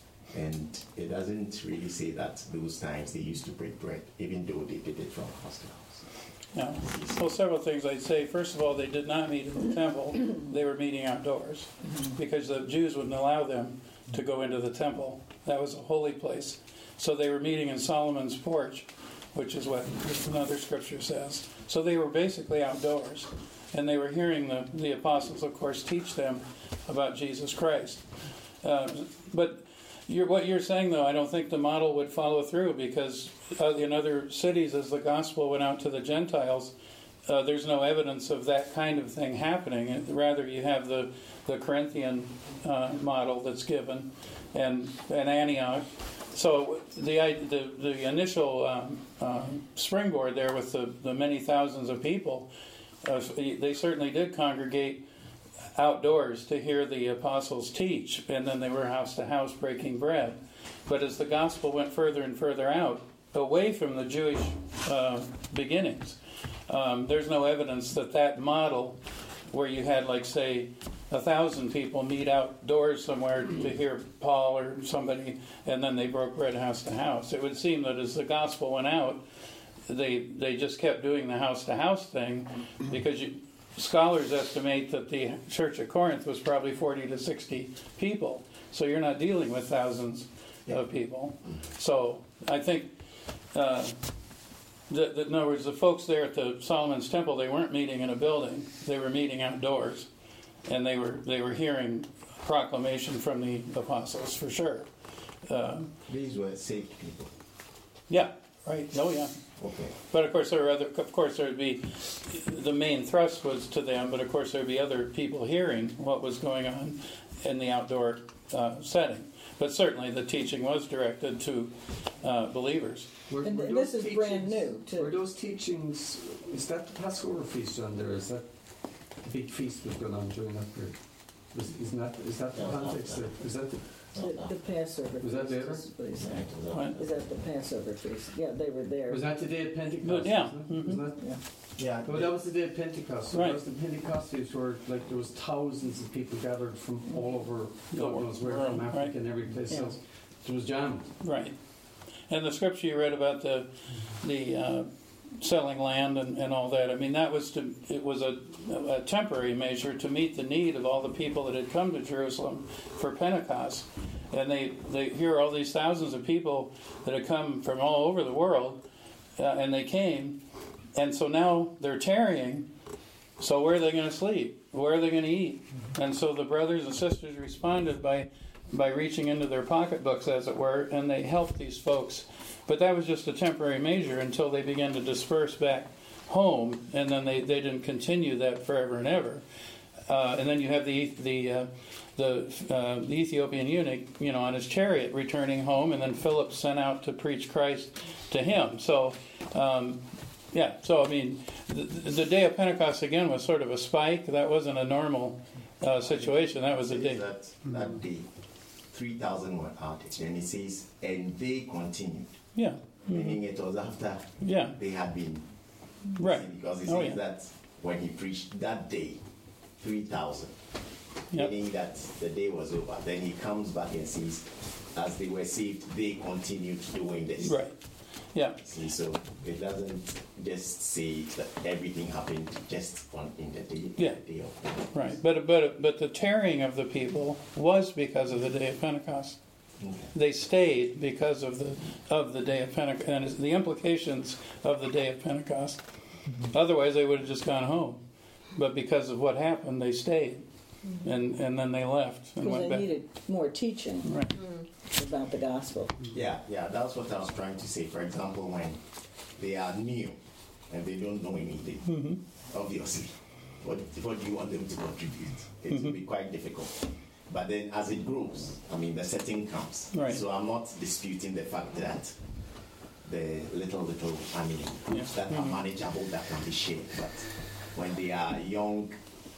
and it doesn't really say that those times they used to break bread, even though they did it from house to house. No. Well, several things I'd say. First of all, they did not meet in the temple; they were meeting outdoors, because the Jews wouldn't allow them to go into the temple. That was a holy place, so they were meeting in Solomon's porch, which is what another scripture says. So they were basically outdoors. And they were hearing the, the apostles, of course, teach them about Jesus Christ. Uh, but you're, what you're saying, though, I don't think the model would follow through, because uh, in other cities, as the gospel went out to the Gentiles, uh, there's no evidence of that kind of thing happening. Rather, you have the, the Corinthian uh, model that's given, and, and Antioch. So the the, the initial um, um, springboard there with the, the many thousands of people, Uh, they certainly did congregate outdoors to hear the apostles teach, and then they were house to house breaking bread. But as the gospel went further and further out, away from the Jewish uh, beginnings, um, there's no evidence that that model, where you had, like, say, a thousand people meet outdoors somewhere to hear Paul or somebody, and then they broke bread house to house. It would seem that as the gospel went out, They they just kept doing the house-to-house thing, because you, scholars estimate that the church at Corinth was probably forty to sixty people. So you're not dealing with thousands yeah. of people. So I think, uh, that, that, in other words, the folks there at the Solomon's Temple, they weren't meeting in a building. They were meeting outdoors, and they were they were hearing proclamation from the apostles for sure. Uh, These were saved people. Yeah. Right. Oh, yeah. Okay. But of course, there are other. Of course, there would be the main thrust was to them, but of course, there would be other people hearing what was going on in the outdoor uh, setting. But certainly, the teaching was directed to uh, believers. Were, and were this is brand new. Too. Were those teachings? Is that the Passover feast on there? Is that the big feast was going on during that period? Was, isn't that is that the context? Is that the The, the Passover was that there? feast. Is, is that the Passover feast? Yeah, they were there. Was that the day of Pentecost? But, yeah. Mm-hmm. Was that? Yeah. Yeah. Well, that was the day of Pentecost. So right. That was the Pentecost feast where, like, there was thousands of people gathered from all over, God knows where, from Africa right. and every place yeah. else. It was jammed. Right. And the scripture you read about the the uh, selling land and, and all that, I mean, that was to it was a, a temporary measure to meet the need of all the people that had come to Jerusalem for Pentecost. And they, they here are all these thousands of people that had come from all over the world, uh, and they came, and so now they're tarrying. So where are they going to sleep? Where are they going to eat? And so the brothers and sisters responded by by reaching into their pocketbooks, as it were, and they helped these folks. But that was just a temporary measure until they began to disperse back home, and then they, they didn't continue that forever and ever. Uh, and then you have the the uh, the, uh, the Ethiopian eunuch, you know, on his chariot returning home, and then Philip sent out to preach Christ to him. So, um, yeah. So I mean, the, the day of Pentecost again was sort of a spike. That wasn't a normal uh, situation. That was a day. That, that day, three thousand were added. Then it says, and they continued. Yeah. Meaning it was after Yeah. they had been. Right. Because it Oh, says yeah. that when he preached that day, three thousand. Yep. Meaning that the day was over. Then he comes back and says, as they were saved, they continued doing this. Right. Yeah. See, so it doesn't just say that everything happened just on in the day, Yeah. the day of Pentecost. Right. But but but the tarrying of the people was because of the day of Pentecost. Okay. They stayed because of the of the day of Pentecost and the implications of the day of Pentecost. Mm-hmm. Otherwise, they would have just gone home. But because of what happened, they stayed, mm-hmm. and and then they left and Because went they back. needed more teaching Right. about the gospel. Yeah, yeah, that's what I was trying to say. For example, when they are new and they don't know anything, Mm-hmm. obviously, what, what do you want them to contribute? It will Mm-hmm. be quite difficult. But then as it grows, I mean, the setting comes. Right. So I'm not disputing the fact that the little, little, I mean, groups Yeah. that are manageable, that can be shared. But when they are young,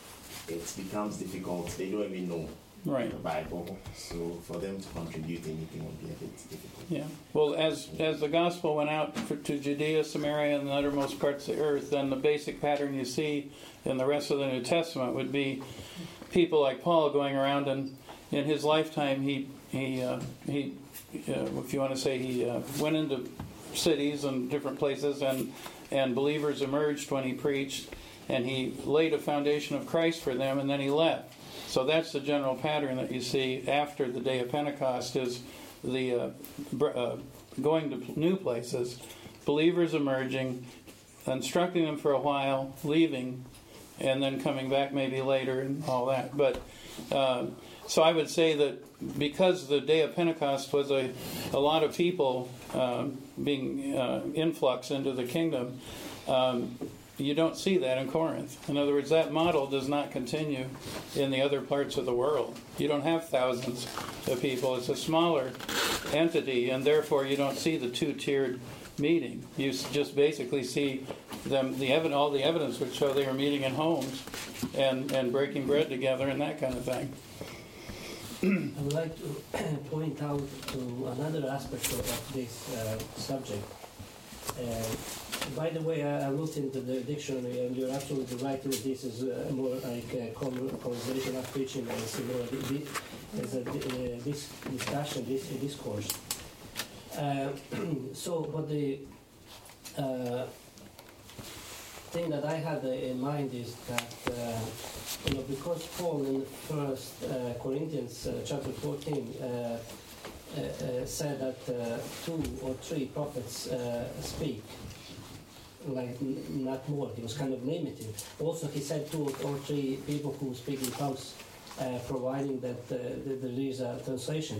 it becomes difficult. They don't even know Right. the Bible. So for them to contribute anything would be a bit difficult. Yeah. Well, as as the gospel went out for, to Judea, Samaria, and the uttermost parts of the earth, then the basic pattern you see in the rest of the New Testament would be people like Paul going around, and in his lifetime, he he uh, he, uh, if you want to say, he uh, went into cities and different places, and and believers emerged when he preached, and he laid a foundation of Christ for them, and then he left. So that's the general pattern that you see after the day of Pentecost is the uh, br- uh, going to new places, believers emerging, instructing them for a while, leaving, and then coming back maybe later and all that. But uh, so I would say that because the day of Pentecost was a, a lot of people um, being uh, influx into the kingdom, um, you don't see that in Corinth. In other words, that model does not continue in the other parts of the world. You don't have thousands of people. It's a smaller entity, and therefore you don't see the two-tiered meeting. You s- just basically see them. The evidence, all the evidence would show they were meeting in homes and, and breaking bread together and that kind of thing. I would like to point out to another aspect of, of this uh, subject. Uh, by the way, I, I looked into the dictionary, and you're absolutely right that this is uh, more like a con- conversation of preaching, and it's more di- di- as a di- uh, this discussion, this uh, discourse. Uh, so, but the uh, thing that I had uh, in mind is that uh, you know, because Paul in First uh, Corinthians uh, chapter fourteen uh, uh, uh, said that uh, two or three prophets uh, speak, like n- not more. He was kind of limited. Also, he said two or three people who speak in tongues, uh, providing that uh, th- there is a translation.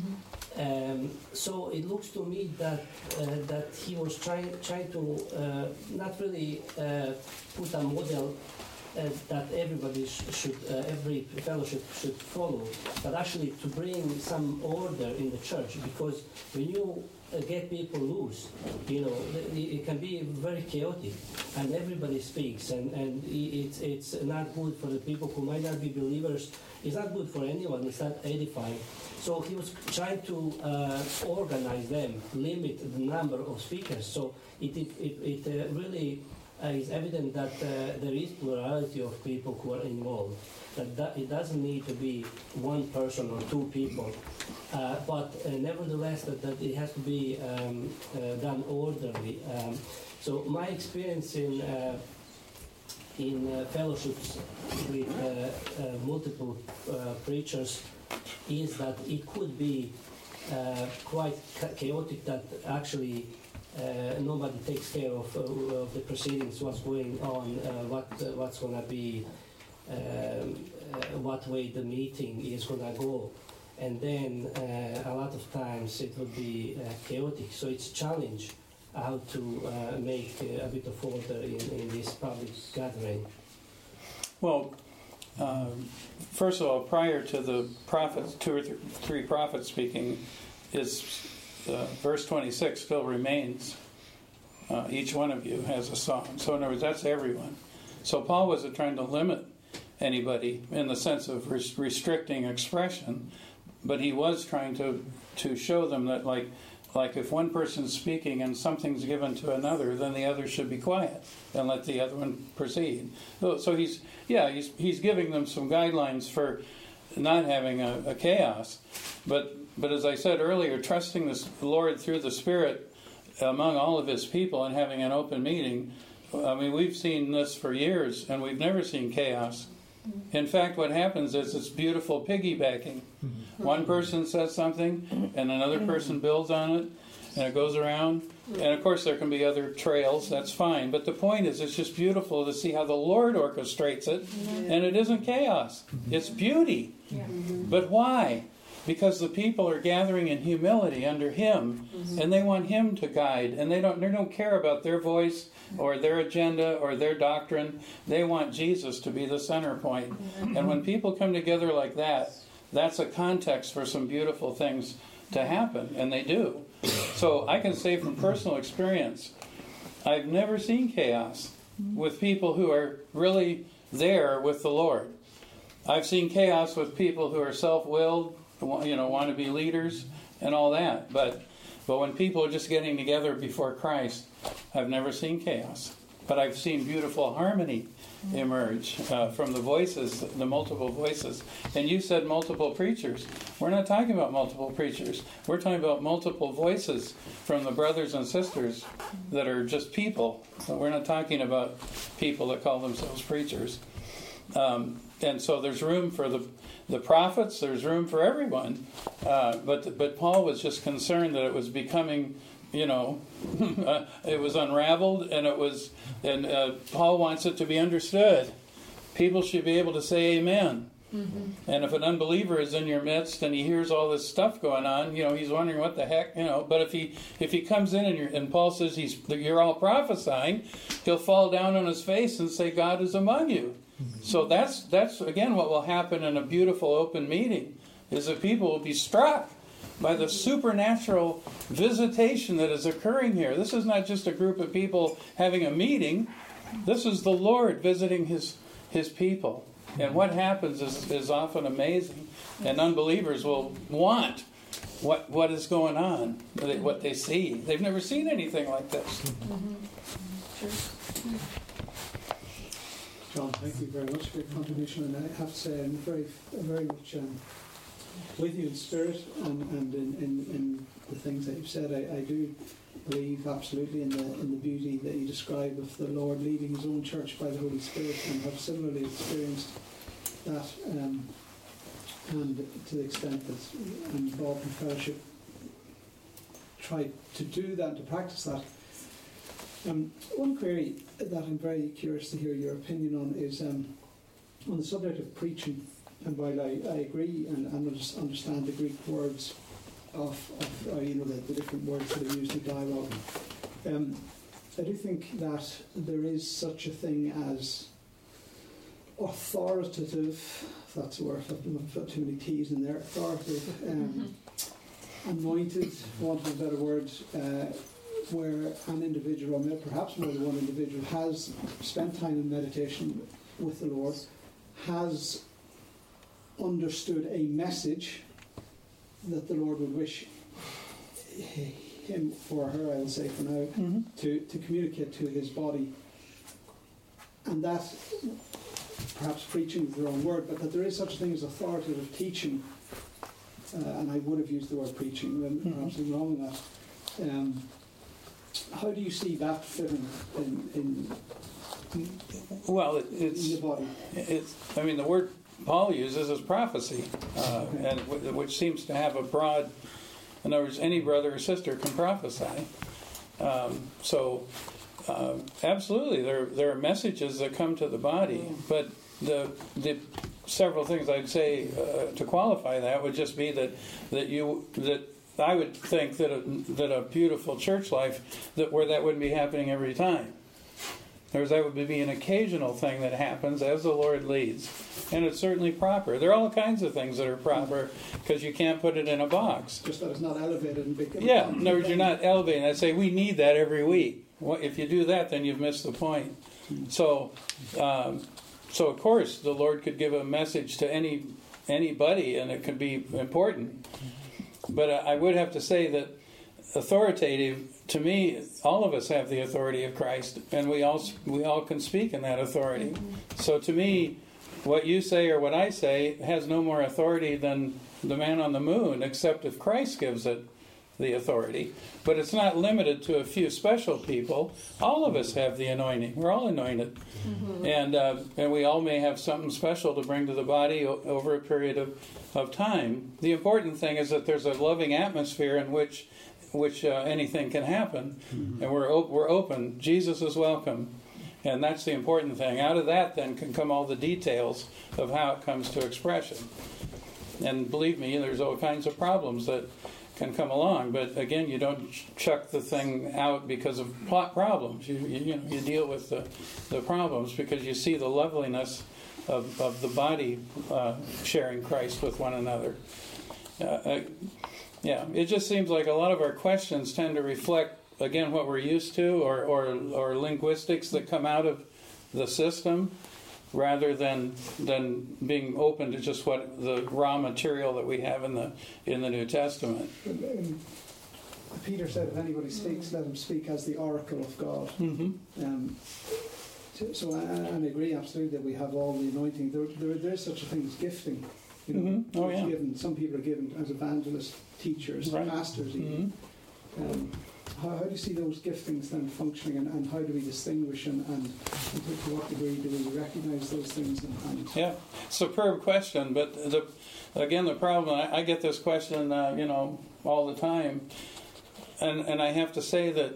Um, so it looks to me that uh, that he was trying trying to uh, not really uh, put a model uh, that everybody sh- should, uh, every fellowship should follow, but actually to bring some order in the church. Because when you uh, get people loose, you know, th- it can be very chaotic, and everybody speaks, and and i- it's it's not good for the people who might not be believers. It's not good for anyone. It's not edifying. So he was trying to uh, organize them, limit the number of speakers. So it it, it, it uh, really uh, it's evident that uh, there is plurality of people who are involved. That, that it doesn't need to be one person or two people, uh, but uh, nevertheless that, that it has to be um, uh, done orderly. Um, so my experience in uh, in uh, fellowships with uh, uh, multiple uh, preachers is that it could be uh, quite cha- chaotic, that actually uh, nobody takes care of, uh, of the proceedings, what's going on, uh, what uh, what's going to be, um, uh, what way the meeting is going to go. And then uh, a lot of times it will be uh, chaotic, so it's a challenge how to uh, make uh, a bit of order in, in this public gathering. Well, um, first of all, prior to the prophets, two or th- three prophets speaking, is uh, verse twenty-six still remains. Uh, each one of you has a song. So in other words, that's everyone. So Paul wasn't trying to limit anybody in the sense of res- restricting expression, but he was trying to to show them that, like, like if one person's speaking and something's given to another, then the other should be quiet and let the other one proceed. So, so he's, yeah, he's he's giving them some guidelines for not having a, a chaos. But but as I said earlier, trusting the Lord through the Spirit among all of His people and having an open meeting. I mean, we've seen this for years, and we've never seen chaos. In fact, what happens is it's beautiful piggybacking. One person says something, and another person builds on it, and it goes around. And of course, there can be other trails, that's fine. But the point is, it's just beautiful to see how the Lord orchestrates it, and it isn't chaos. It's beauty. But why? Because the people are gathering in humility under Him, and they want Him to guide, and they don't they don't care about their voice or their agenda or their doctrine. They want Jesus to be the center point. And when people come together like that, that's a context for some beautiful things to happen, and they do. So I can say from personal experience, I've never seen chaos with people who are really there with the Lord. I've seen chaos with people who are self-willed, you know, want to be leaders and all that. But but when people are just getting together before Christ, I've never seen chaos. But I've seen beautiful harmony emerge uh, from the voices, the multiple voices. And you said multiple preachers. We're not talking about multiple preachers. We're talking about multiple voices from the brothers and sisters that are just people. We're not talking about people that call themselves preachers. Um, and so there's room for the the prophets, there's room for everyone. Uh, but but Paul was just concerned that it was becoming, you know, uh, it was unraveled, and it was, and uh, Paul wants it to be understood. People should be able to say amen. Mm-hmm. And if an unbeliever is in your midst and he hears all this stuff going on, you know, he's wondering what the heck, you know. But if he if he comes in and, you're, and Paul says he's you're all prophesying, he'll fall down on his face and say, God is among you. Mm-hmm. So that's that's again what will happen in a beautiful open meeting, is that people will be struck by the supernatural visitation that is occurring here. This is not just a group of people having a meeting. This is the Lord visiting his his people. And what happens is, is often amazing. And unbelievers will want what what is going on, what they see. They've never seen anything like this. Mm-hmm. John, thank you very much for your contribution. And I have to say, I'm very, very much um, with you in spirit and, and in, in, in the things that you've said. I, I do believe absolutely in the in the beauty that you describe of the Lord leading His own church by the Holy Spirit, and have similarly experienced that, um, and to the extent that I'm involved in fellowship, try to do that, to practice that. Um, one query that I'm very curious to hear your opinion on is um, on the subject of preaching. And while I, I agree and, and understand the Greek words of, of uh, you know, the, the different words that are used in dialogue, um, I do think that there is such a thing as authoritative, if that's a word, I've put too many T's in there, authoritative, um, anointed, for want of a better word, uh, where an individual, or perhaps more than one individual, has spent time in meditation with the Lord, has understood a message that the Lord would wish him or her, I will say for now, mm-hmm. to, to communicate to his body. and that, perhaps preaching is the wrong word, but that there is such a thing as authoritative teaching, uh, and I would have used the word preaching, then Mm-hmm. perhaps I'm wrong in that. Um, how do you see that fitting in, in, Well, it, in it's, the body? it's, I mean, the word Paul uses is prophecy, uh, and w- which seems to have a broad, in other words, any brother or sister can prophesy. Um, so, uh, absolutely, there there are messages that come to the body, but the the several things I'd say uh, to qualify that would just be that that you that I would think that a, that a beautiful church life that where that wouldn't be happening every time. In other words, that would be an occasional thing that happens as the Lord leads. And it's certainly proper. There are all kinds of things that are proper because you can't put it in a box. Just that it's not elevated and big. Yeah, in other words, you're not elevating. I say we need that every week. Well, if you do that, then you've missed the point. So, um, so of course, the Lord could give a message to any anybody, and it could be important. But I would have to say that authoritative, to me, all of us have the authority of Christ, and we all we all can speak in that authority. So to me, what you say or what I say has no more authority than the man on the moon, except if Christ gives it the authority. But it's not limited to a few special people. All of us have the anointing. We're all anointed. Mm-hmm. And uh, and we all may have something special to bring to the body o- over a period of, of time. The important thing is that there's a loving atmosphere in which which uh, anything can happen. Mm-hmm. And we're op- we're open. Jesus is welcome. And that's the important thing. Out of that, then, can come all the details of how it comes to expression. And believe me, there's all kinds of problems that can come along. But again, you don't ch- chuck the thing out because of plot problems. You, you, you know, you deal with the, the problems because you see the loveliness of, of the body uh, sharing Christ with one another. Uh, I, yeah, it just seems like a lot of our questions tend to reflect, again, what we're used to, or, or or linguistics that come out of the system, rather than than being open to just what the raw material that we have in the in the New Testament. Um, Peter said, "If anybody speaks, let him speak as the oracle of God." Mm-hmm. Um, so, so I, I agree absolutely that we have all the anointing. There, there, there is such a thing as gifting. You know, Mm-hmm. Oh, it's yeah. given, some people are given as evangelists, teachers, Right. pastors, even. Mm-hmm. Um, how, how do you see those giftings then functioning, and, and how do we distinguish, and, and, and to, to what degree do we recognise those things? And, and Yeah, superb question. But the again, the problem, I, I get this question, uh, you know, all the time, and and I have to say that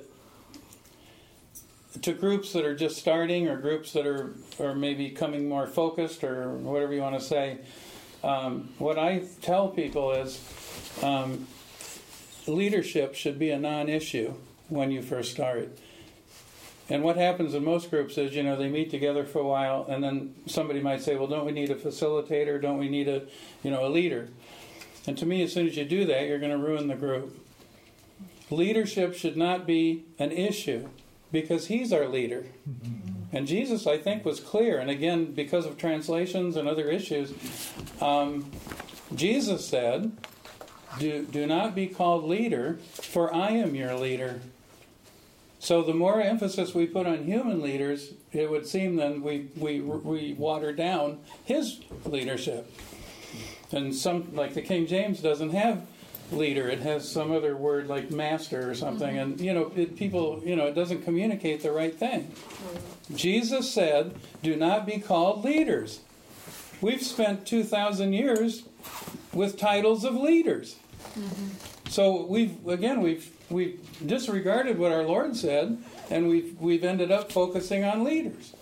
to groups that are just starting, or groups that are are maybe becoming more focused, or whatever you want to say, um, what I tell people is um, leadership should be a non-issue when you first start. And what happens in most groups is, you know, they meet together for a while, and then somebody might say, well, don't we need a facilitator? Don't we need a, you know, a leader? And to me, as soon as you do that, you're going to ruin the group. Leadership should not be an issue, because he's our leader. And Jesus, I think, was clear. And again, because of translations and other issues, um, Jesus said, do, do not be called leader, for I am your leader. So the more emphasis we put on human leaders, it would seem then we, we, we water down his leadership. And some, like the King James doesn't have leader, it has some other word like master or something, and you know, it, people, you know, it doesn't communicate the right thing. Jesus said, do not be called leaders. We've spent two thousand years with titles of leaders. Mm-hmm. So we've, again, we've we've disregarded what our Lord said, and we've we've ended up focusing on leaders.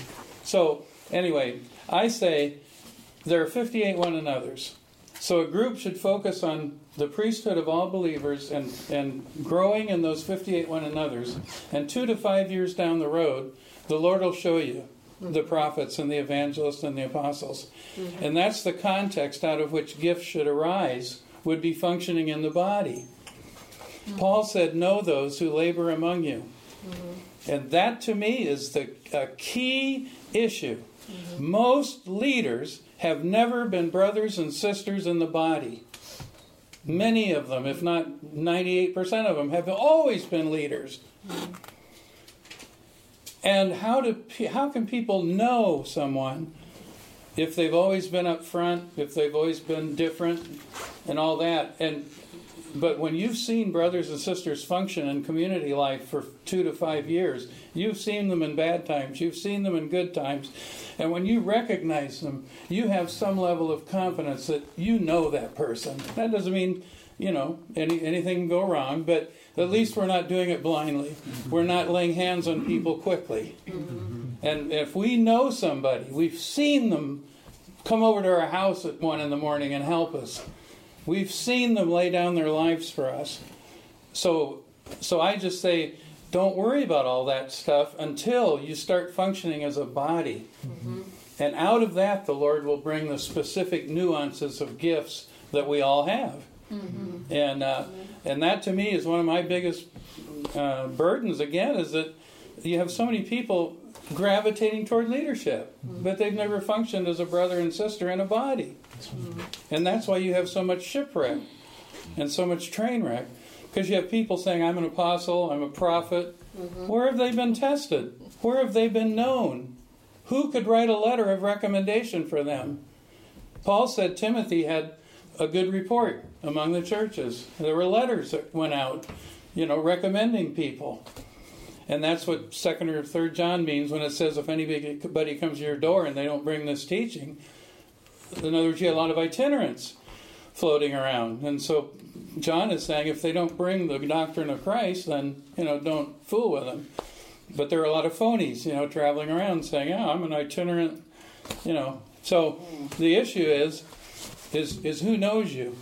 So anyway, I say there are fifty-eight one another's. So a group should focus on the priesthood of all believers and, and growing in those fifty-eight one another's. And two to five years down the road, the Lord will show you the prophets and the evangelists and the apostles. Mm-hmm. And that's the context out of which gifts should arise, would be functioning in the body. Mm-hmm. Paul said, know those who labor among you. Mm-hmm. And that to me is the a key issue. Mm-hmm. Most leaders have never been brothers and sisters in the body. Many of them, if not ninety-eight percent of them, have always been leaders. And how do pe- how can people know someone if they've always been up front, if they've always been different, and all that? And but when you've seen brothers and sisters function in community life for two to five years, you've seen them in bad times, you've seen them in good times, and when you recognize them, you have some level of confidence that you know that person. That doesn't mean, you know, any anything can go wrong, but at least we're not doing it blindly. We're not laying hands on people quickly. And if we know somebody, we've seen them come over to our house at one in the morning and help us. We've seen them lay down their lives for us. So, so I just say, don't worry about all that stuff until you start functioning as a body. Mm-hmm. And out of that, the Lord will bring the specific nuances of gifts that we all have. Mm-hmm. And uh, and that to me is one of my biggest uh, burdens, again, is that you have so many people gravitating toward leadership, mm-hmm. but they've never functioned as a brother and sister in a body. Mm-hmm. And that's why you have so much shipwreck and so much train wreck. Because you have people saying, I'm an apostle, I'm a prophet. Mm-hmm. Where have they been tested? Where have they been known? Who could write a letter of recommendation for them? Paul said Timothy had a good report among the churches. There were letters that went out, you know, recommending people. And that's what second or third John means when it says if anybody comes to your door and they don't bring this teaching. In other words, you have a lot of itinerants floating around. And so John is saying if they don't bring the doctrine of Christ, then, you know, don't fool with them. But there are a lot of phonies, you know, traveling around saying, oh, I'm an itinerant, you know. So the issue is, is, is who knows you?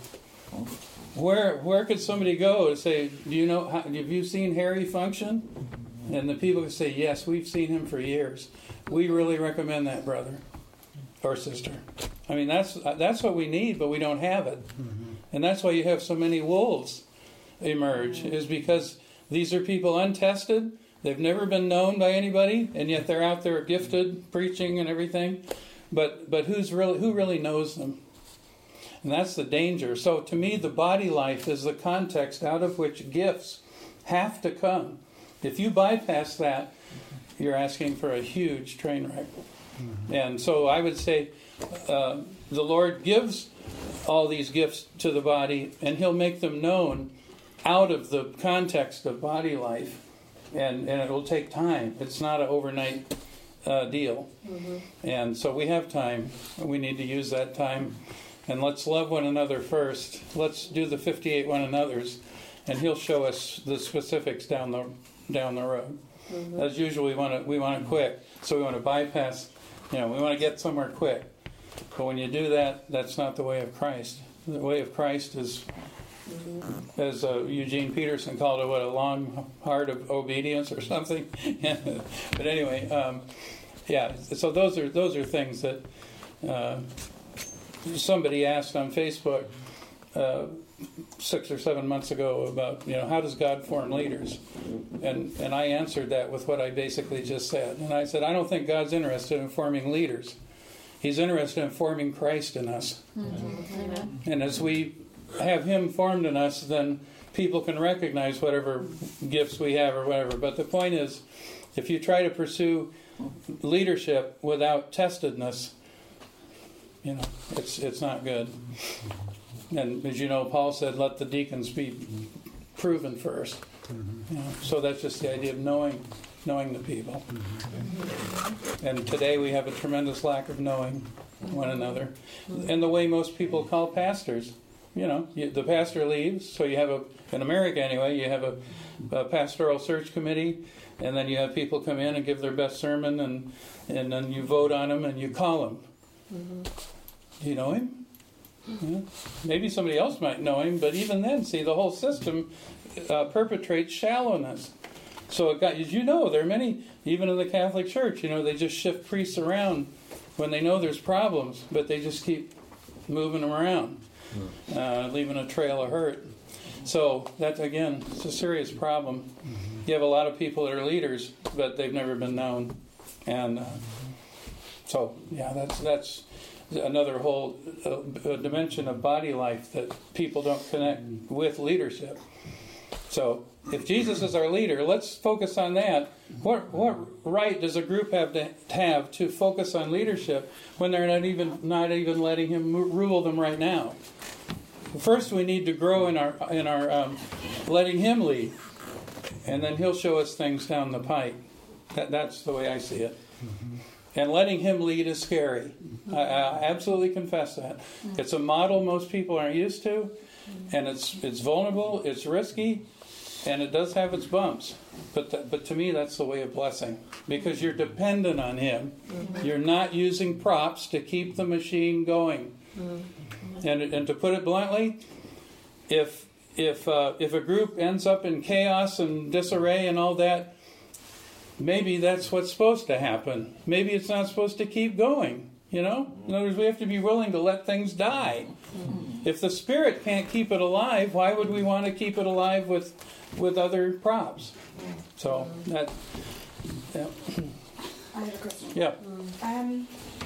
Where where could somebody go to say, do you know, how, have you seen Harry function? And the people could say, yes, we've seen him for years. We really recommend that brother or sister. I mean, that's that's what we need, but we don't have it. Mm-hmm. And that's why you have so many wolves emerge, is because these are people untested. They've never been known by anybody, and yet they're out there gifted, preaching and everything. But but who's really who really knows them? And that's the danger. So to me, the body life is the context out of which gifts have to come. If you bypass that, you're asking for a huge train wreck. Mm-hmm. And so I would say uh, the Lord gives all these gifts to the body, and He'll make them known out of the context of body life. And, and it will take time. It's not an overnight uh, deal. Mm-hmm. And so we have time. We need to use that time. And let's love one another first. Let's do the fifty-eight one another's, and He'll show us the specifics down the down the road. Mm-hmm. As usual, we want to we want it quick, so we want to bypass. You know, we want to get somewhere quick. But when you do that, that's not the way of Christ. The way of Christ is, mm-hmm. as uh, Eugene Peterson called it, what, a long, hard of obedience or something. But anyway, um, yeah. So those are those are things that. Uh, Somebody asked on Facebook uh, six or seven months ago about, you know, how does God form leaders? And and I answered that with what I basically just said. And I said, I don't think God's interested in forming leaders. He's interested in forming Christ in us. Mm-hmm. And as we have Him formed in us, then people can recognize whatever gifts we have or whatever. But the point is, if you try to pursue leadership without testedness, you know, it's it's not good. And as you know, Paul said, let the deacons be proven first. Mm-hmm. You know, so that's just the idea of knowing knowing the people. Mm-hmm. And today we have a tremendous lack of knowing one another. And the way most people call pastors. You know, you, the pastor leaves, so you have a, in America anyway, you have a, a pastoral search committee, and then you have people come in and give their best sermon, and, and then you vote on them and you call them. Mm-hmm. Do you know him? Yeah. Maybe somebody else might know him, but even then, see, the whole system uh, perpetrates shallowness. So, it got, as you know, there are many, even in the Catholic Church, you know, they just shift priests around when they know there's problems, but they just keep moving them around, uh, leaving a trail of hurt. So, that, again, it's a serious problem. You have a lot of people that are leaders, but they've never been known. And uh, so, yeah, that's that's... another whole uh, dimension of body life that people don't connect with leadership. So if Jesus is our leader, let's focus on that. What what right does a group have to have to focus on leadership when they're not even not even letting him rule them right now? First, we need to grow in our in our um, letting him lead, and then he'll show us things down the pike. That, that's the way I see it. Mm-hmm. And letting him lead is scary. I, I absolutely confess that. It's a model most people aren't used to, and it's it's vulnerable, it's risky, and it does have its bumps. But th- but to me, that's the way of blessing, because you're dependent on him. Mm-hmm. You're not using props to keep the machine going. Mm-hmm. And and to put it bluntly, if if uh, if a group ends up in chaos and disarray and all that, maybe that's what's supposed to happen. Maybe it's not supposed to keep going, you know? In other words, we have to be willing to let things die. Mm-hmm. If the Spirit can't keep it alive, why would we want to keep it alive with with other props? So, that, yeah. I have a question. Yeah. Um,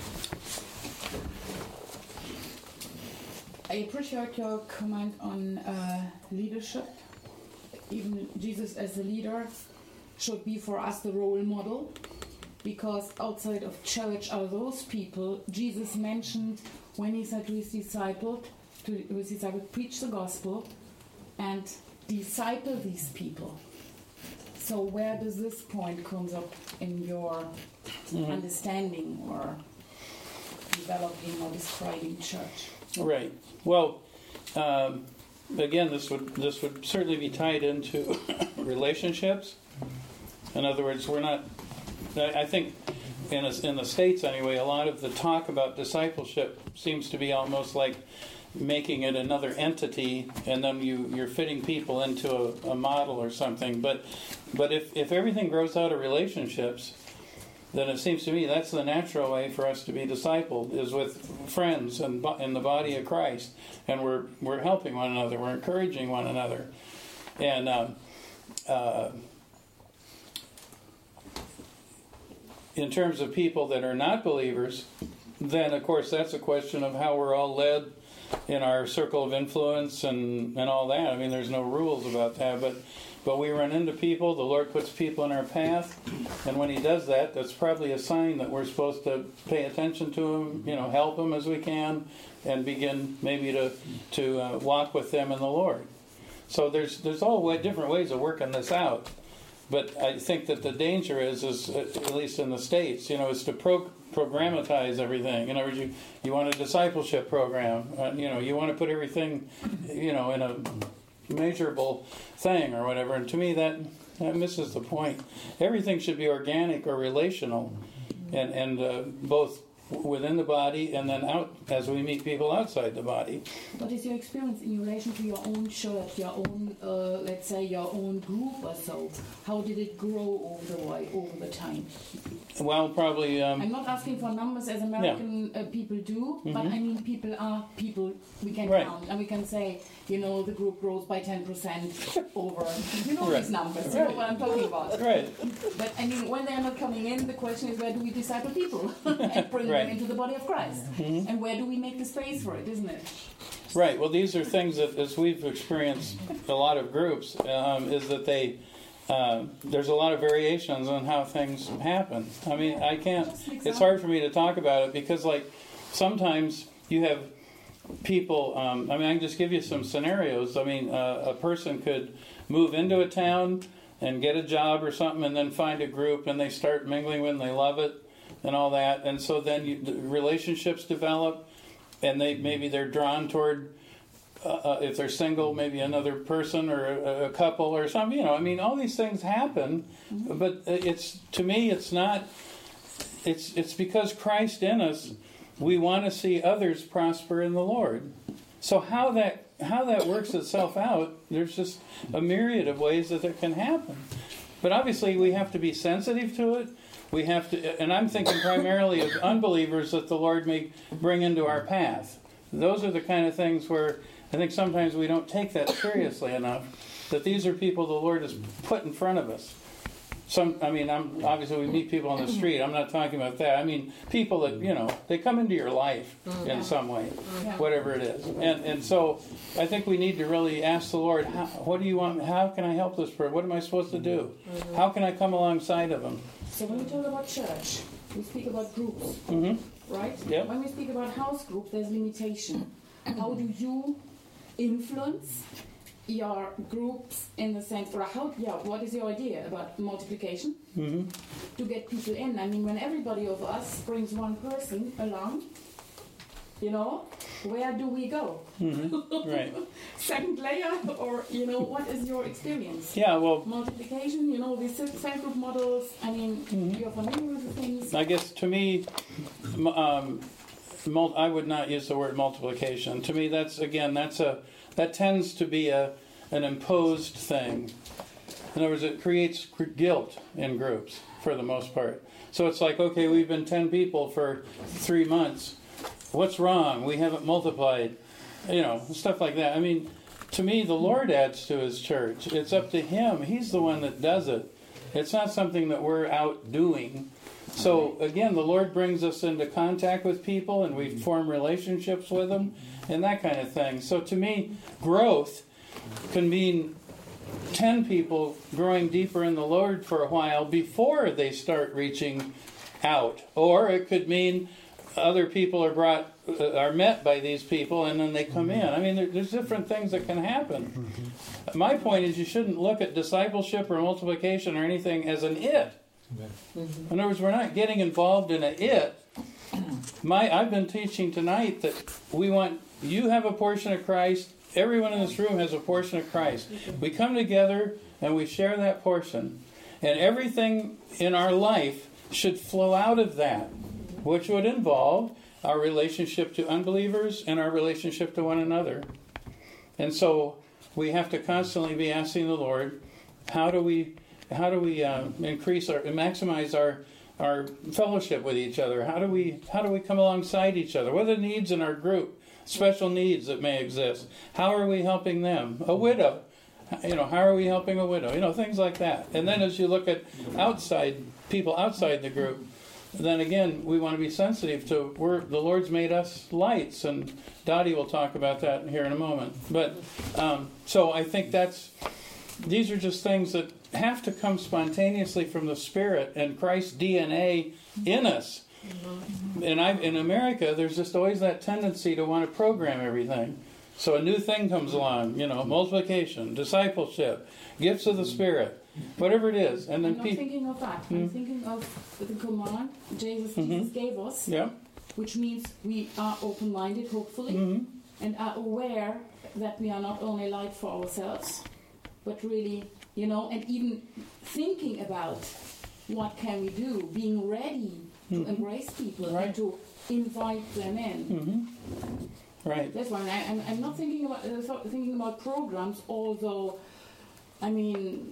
I appreciate your comment on uh, leadership. Even Jesus as a leader should be for us the role model, because outside of church are those people Jesus mentioned when he said to his disciples, to his disciples, preach the gospel and disciple these people. So where does this point comes up in your mm-hmm. understanding or developing or describing church? Right. Well, um, again, this would this would certainly be tied into relationships. In other words, we're not. I think in a, in the States anyway, a lot of the talk about discipleship seems to be almost like making it another entity, and then you, you're fitting people into a, a model or something. But but if, if everything grows out of relationships, then it seems to me that's the natural way for us to be discipled, is with friends and in the body of Christ, and we're we're helping one another, we're encouraging one another, and. Um, uh, In terms of people that are not believers, then of course that's a question of how we're all led in our circle of influence and, and all that. I mean, there's no rules about that, but but we run into people, the Lord puts people in our path, and when he does that, that's probably a sign that we're supposed to pay attention to them, you know, help them as we can, and begin maybe to, to uh, walk with them in the Lord. So there's there's all way, different ways of working this out. But I think that the danger is, is at least in the States, you know, is to pro- programmatize everything. In other words, you, you want a discipleship program. Uh, you know, you want to put everything, you know, in a measurable thing or whatever. And to me, that, that misses the point. Everything should be organic or relational, and and uh, both within the body and then out as we meet people outside the body. What is your experience in relation to your own church, your own, uh, let's say, your own group or so? How did it grow over the way, over the time? Well, probably. Um, I'm not asking for numbers as American yeah. uh, people do, mm-hmm. but I mean people are people we can right. count, and we can say, you know, the group grows by ten percent over. You know right. these numbers. You right. know what I'm talking about. Right. But I mean, when they're not coming in, the question is, where do we disciple people and bring right. them into the body of Christ? Mm-hmm. And where do we make the space for it, isn't it? Right. Well, these are things that, as we've experienced a lot of groups, um, is that they uh, there's a lot of variations on how things happen. I mean, I can't. It's hard for me to talk about it because, like, sometimes you have people. Um, I mean, I can just give you some scenarios. I mean, uh, a person could move into a town and get a job or something, and then find a group, and they start mingling with, and they love it, and all that, and so then you, the relationships develop, and they maybe they're drawn toward. Uh, if they're single, maybe another person or a, a couple or something. You know, I mean, all these things happen, mm-hmm. but it's to me, it's not. It's it's because Christ in us, we want to see others prosper in the Lord. So how that how that works itself out, there's just a myriad of ways that it can happen. But obviously, we have to be sensitive to it. We have to, and I'm thinking primarily of unbelievers that the Lord may bring into our path. Those are the kind of things where I think sometimes we don't take that seriously enough, that these are people the Lord has put in front of us. some, I mean, I'm obviously we meet people on the street. I'm not talking about that. I mean, people that, you know, they come into your life in some way, Yeah. whatever it is. And and so I think we need to really ask the Lord, how, what do you want? How can I help this person? What am I supposed to do? How can I come alongside of them? So when we talk about church, we speak about groups, Mm-hmm. right? Yep. When we speak about house group, there's limitation. How do you influence your groups in the sense, or how, yeah, what is your idea about multiplication Mm-hmm. to get people in? I mean, when everybody of us brings one person along, you know, where do we go? Mm-hmm. Right. Second layer, or, you know, what is your experience? Yeah, well, Multiplication, you know, these self group models, I mean, Mhm. you're familiar with the things. I guess to me, m- um, mul- I would not use the word multiplication. To me, that's again, that's a that tends to be a an imposed thing. In other words, it creates gr- guilt in groups for the most part. So it's like, okay, we've been ten people for three months. What's wrong? We haven't multiplied. You know, stuff like that. I mean, to me, the Lord adds to His church. It's up to Him. He's the one that does it. It's not something that we're out doing. So again, the Lord brings us into contact with people, and we form relationships with them, and that kind of thing. So to me, growth can mean ten people growing deeper in the Lord for a while before they start reaching out, or it could mean other people are brought uh, are met by these people, and then they come in. I mean, there, there's different things that can happen. My point is, you shouldn't look at discipleship or multiplication or anything as an it. In other words, we're not getting involved in a it. My, I've been teaching tonight that we want, you have a portion of Christ, everyone in this room has a portion of Christ. We come together and we share that portion. And everything in our life should flow out of that, which would involve our relationship to unbelievers and our relationship to one another. And so we have to constantly be asking the Lord, how do we how do we uh, increase our maximize our our fellowship with each other? How do we how do we come alongside each other? What are the needs in our group? Special needs that may exist. How are we helping them? A widow, you know, how are we helping a widow? You know, things like that. And then as you look at outside people outside the group, then again we want to be sensitive to we're the Lord's made us lights, and Dottie will talk about that here in a moment. But um, so I think that's these are just things that have to come spontaneously from the Spirit and Christ's D N A in us. And I, in America, there's just always that tendency to want to program everything. So a new thing comes along, you know, multiplication, discipleship, gifts of the Spirit, whatever it is. And then I'm not people, thinking of that. I'm Mm. thinking of the command Jesus, Mhm. Jesus gave us, yeah, which means we are open-minded, hopefully, hmm and are aware that we are not only light for ourselves, but really, you know, and even thinking about what can we do, being ready to Mhm. embrace people Right. and to invite them in. hmm right. That's why I, I'm, I'm not thinking about uh, so- thinking about programs. Although, I mean,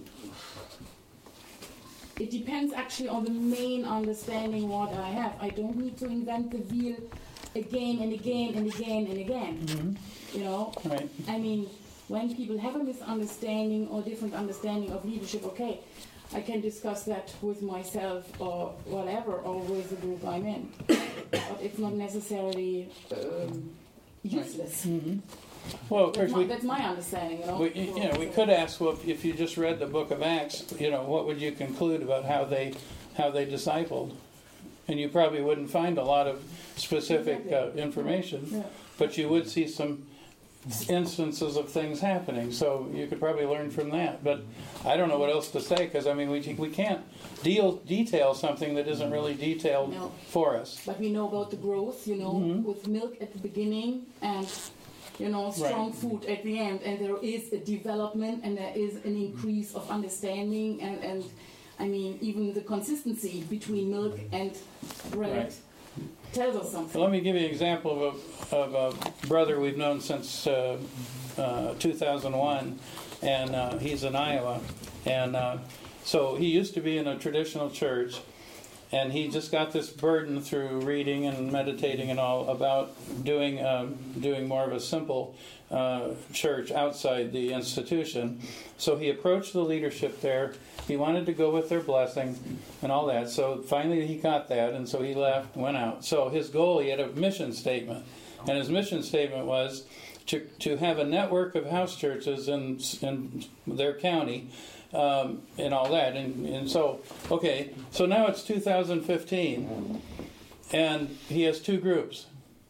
it depends actually on the main understanding what I have. I don't need to invent the wheel again and again and again and again. hmm You know, Right. I mean, when people have a misunderstanding or different understanding of leadership, okay, I can discuss that with myself or whatever, or with the group I'm in. But it's not necessarily um, useless. hmm Well, of That's course, my, we, that's my understanding, you know. we, you know, we could ask, well, if you just read the book of Acts, you know, what would you conclude about how they, how they discipled? And you probably wouldn't find a lot of specific uh, information, Yeah. but you would see some instances of things happening. So you could probably learn from that. But I don't know what else to say, because I mean, we we can't deal detail something that isn't really detailed No. for us. But we know about the growth, you know, Mhm. with milk at the beginning and, you know, strong Right. food at the end. And there is a development and there is an increase of understanding and, and I mean, even the consistency between milk and bread Right. tells us something. So let me give you an example of a, of a brother we've known since uh, uh, two thousand one, and uh, he's in Iowa. And uh, so he used to be in a traditional church, and he just got this burden through reading and meditating and all about doing um, doing more of a simple uh, church outside the institution. So he approached the leadership there. He wanted to go with their blessing and all that. So finally he got that, and so he left, went out. So his goal, he had a mission statement. And his mission statement was to, to have a network of house churches in, in their county um, and all that. And, and so, okay, so now it's two thousand fifteen, and he has two groups.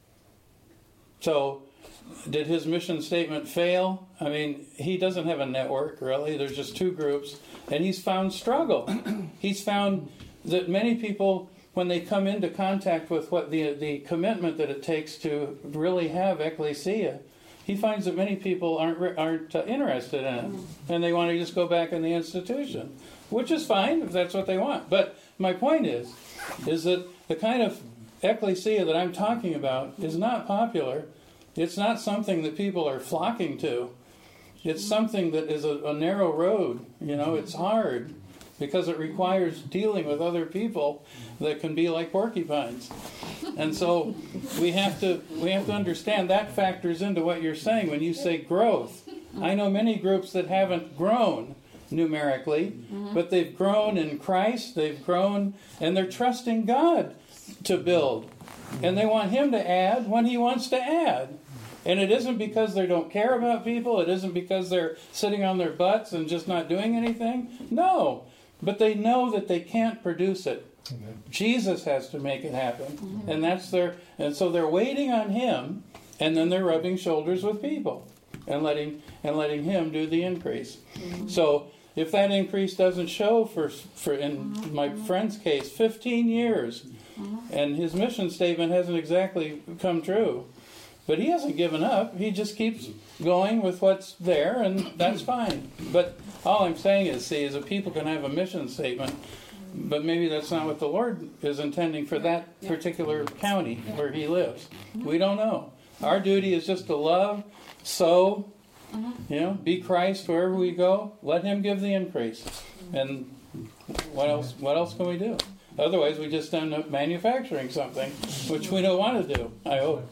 So did his mission statement fail? I mean, he doesn't have a network, really. There's just two groups. And he's found struggle. He's found that many people, when they come into contact with what the the commitment that it takes to really have ecclesia, he finds that many people aren't aren't uh, interested in it, and they want to just go back in the institution, which is fine if that's what they want. But my point is, is that the kind of ecclesia that I'm talking about is not popular. It's not something that people are flocking to. It's something that is a, a narrow road. You know, it's hard because it requires dealing with other people that can be like porcupines. And so we have to we have to understand that factors into what you're saying when you say growth. I know many groups that haven't grown numerically, but they've grown in Christ, they've grown, and they're trusting God to build. And they want Him to add when He wants to add. And it isn't because they don't care about people. It isn't because they're sitting on their butts and just not doing anything. No. But they know that they can't produce it. Amen. Jesus has to make it happen. Mm-hmm. And that's their and so they're waiting on Him, and then they're rubbing shoulders with people and letting and letting Him do the increase. Mm-hmm. So if that increase doesn't show for for in mm-hmm. my friend's case, fifteen years, mm-hmm. and his mission statement hasn't exactly come true. But he hasn't given up. He just keeps going with what's there, and that's fine. But all I'm saying is, see, is that people can have a mission statement, but maybe that's not what the Lord is intending for that particular county where he lives. We don't know. Our duty is just to love, sow, you know, be Christ wherever we go. Let Him give the increase. And what else? What else can we do? Otherwise, we just end up manufacturing something, which we don't want to do, I hope.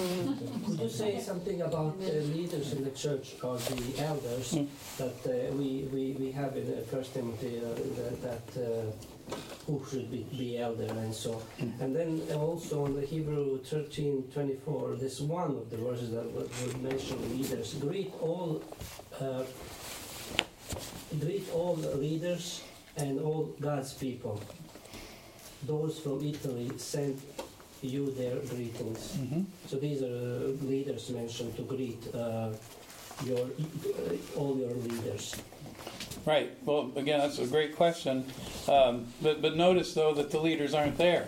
Could you say something about uh, leaders in the church, or the elders, mm. that uh, we, we, we have in uh, First Timothy, uh, that, that uh, who should be, be elder and so. Mm. And then also in the Hebrew thirteen twenty-four, this one of the verses that would mention leaders. Greet all, uh, greet all leaders and all God's people. Those from Italy send you their greetings. Mm-hmm. So these are uh, leaders mentioned to greet uh, your uh, all your leaders. Right. Well, again, that's a great question. Um, but, but notice, though, that the leaders aren't there.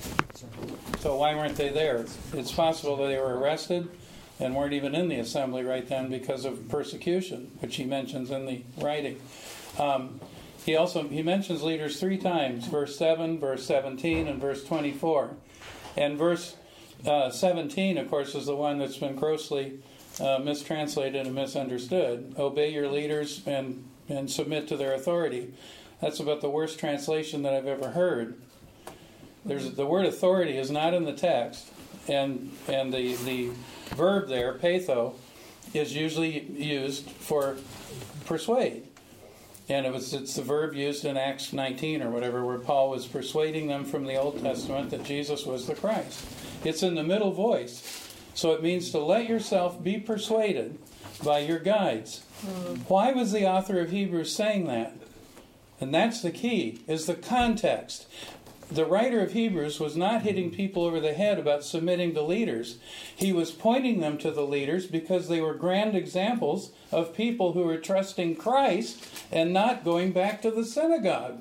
So why weren't they there? It's possible that they were arrested and weren't even in the assembly right then because of persecution, which he mentions in the writing. Um, He also he mentions leaders three times, verse seven, verse seventeen, and verse twenty-four. And verse uh, seventeen, of course, is the one that's been grossly uh, mistranslated and misunderstood. Obey your leaders and, and submit to their authority. That's about the worst translation that I've ever heard. There's the word authority is not in the text, and and the, the verb there, peitho, is usually used for persuade. And it was it's the verb used in Acts nineteen or whatever, where Paul was persuading them from the Old Testament that Jesus was the Christ. It's in the middle voice. So it means to let yourself be persuaded by your guides. Mm. Why was the author of Hebrews saying that? And that's the key, is the context. The writer of Hebrews was not hitting people over the head about submitting to leaders. He was pointing them to the leaders because they were grand examples of people who were trusting Christ and not going back to the synagogue.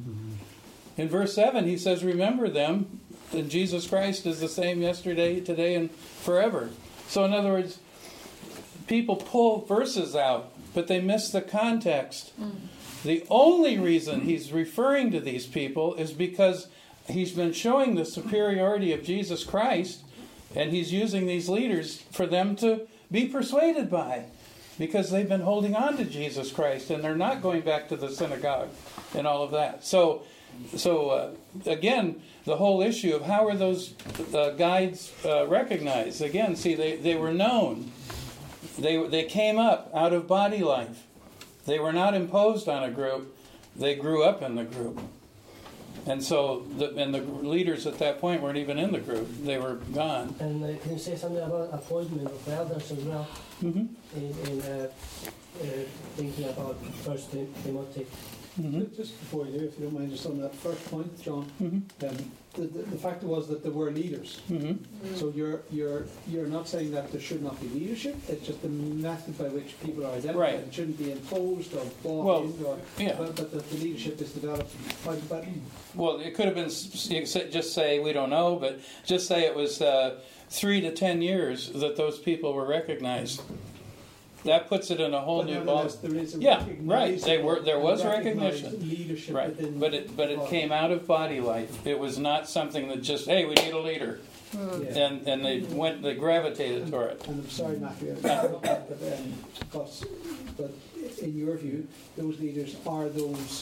In verse seven, he says, remember them, that Jesus Christ is the same yesterday, today, and forever. So in other words, people pull verses out, but they miss the context. Mm. The only reason he's referring to these people is because he's been showing the superiority of Jesus Christ, and he's using these leaders for them to be persuaded by, because they've been holding on to Jesus Christ, and they're not going back to the synagogue and all of that. So, so uh, again, the whole issue of how are those uh, guides uh, recognized? Again, see, they, they were known. they they came up out of body life. They were not imposed on a group. They grew up in the group. And so, the, and the leaders at that point weren't even in the group. They were gone. And uh, can you say something about appointment of elders as well? Mm-hmm. In, in uh, uh, thinking about First Timothy. Mm-hmm. Just before you do, if you don't mind, just on that first point, John, Mm-hmm. um, the, the, the fact was that there were leaders. Mm-hmm. So you're you're you're not saying that there should not be leadership. It's just the method by which people are identified. Right. It shouldn't be imposed or bought Well, in, or yeah. but, but that the leadership is developed. But, but Well, it could have been s- you could just say we don't know, but just say it was uh, three to ten years that those people were recognized. That puts it in a whole but new ball. nonetheless, there is a Yeah, right. They were there was recognized recognition, leadership right? within But it but it came out of body life. It was not something that just hey we need a leader, Yeah. and and they went they gravitated And, toward it. and I'm sorry, Matthew, but, um, but, but in your view, those leaders are those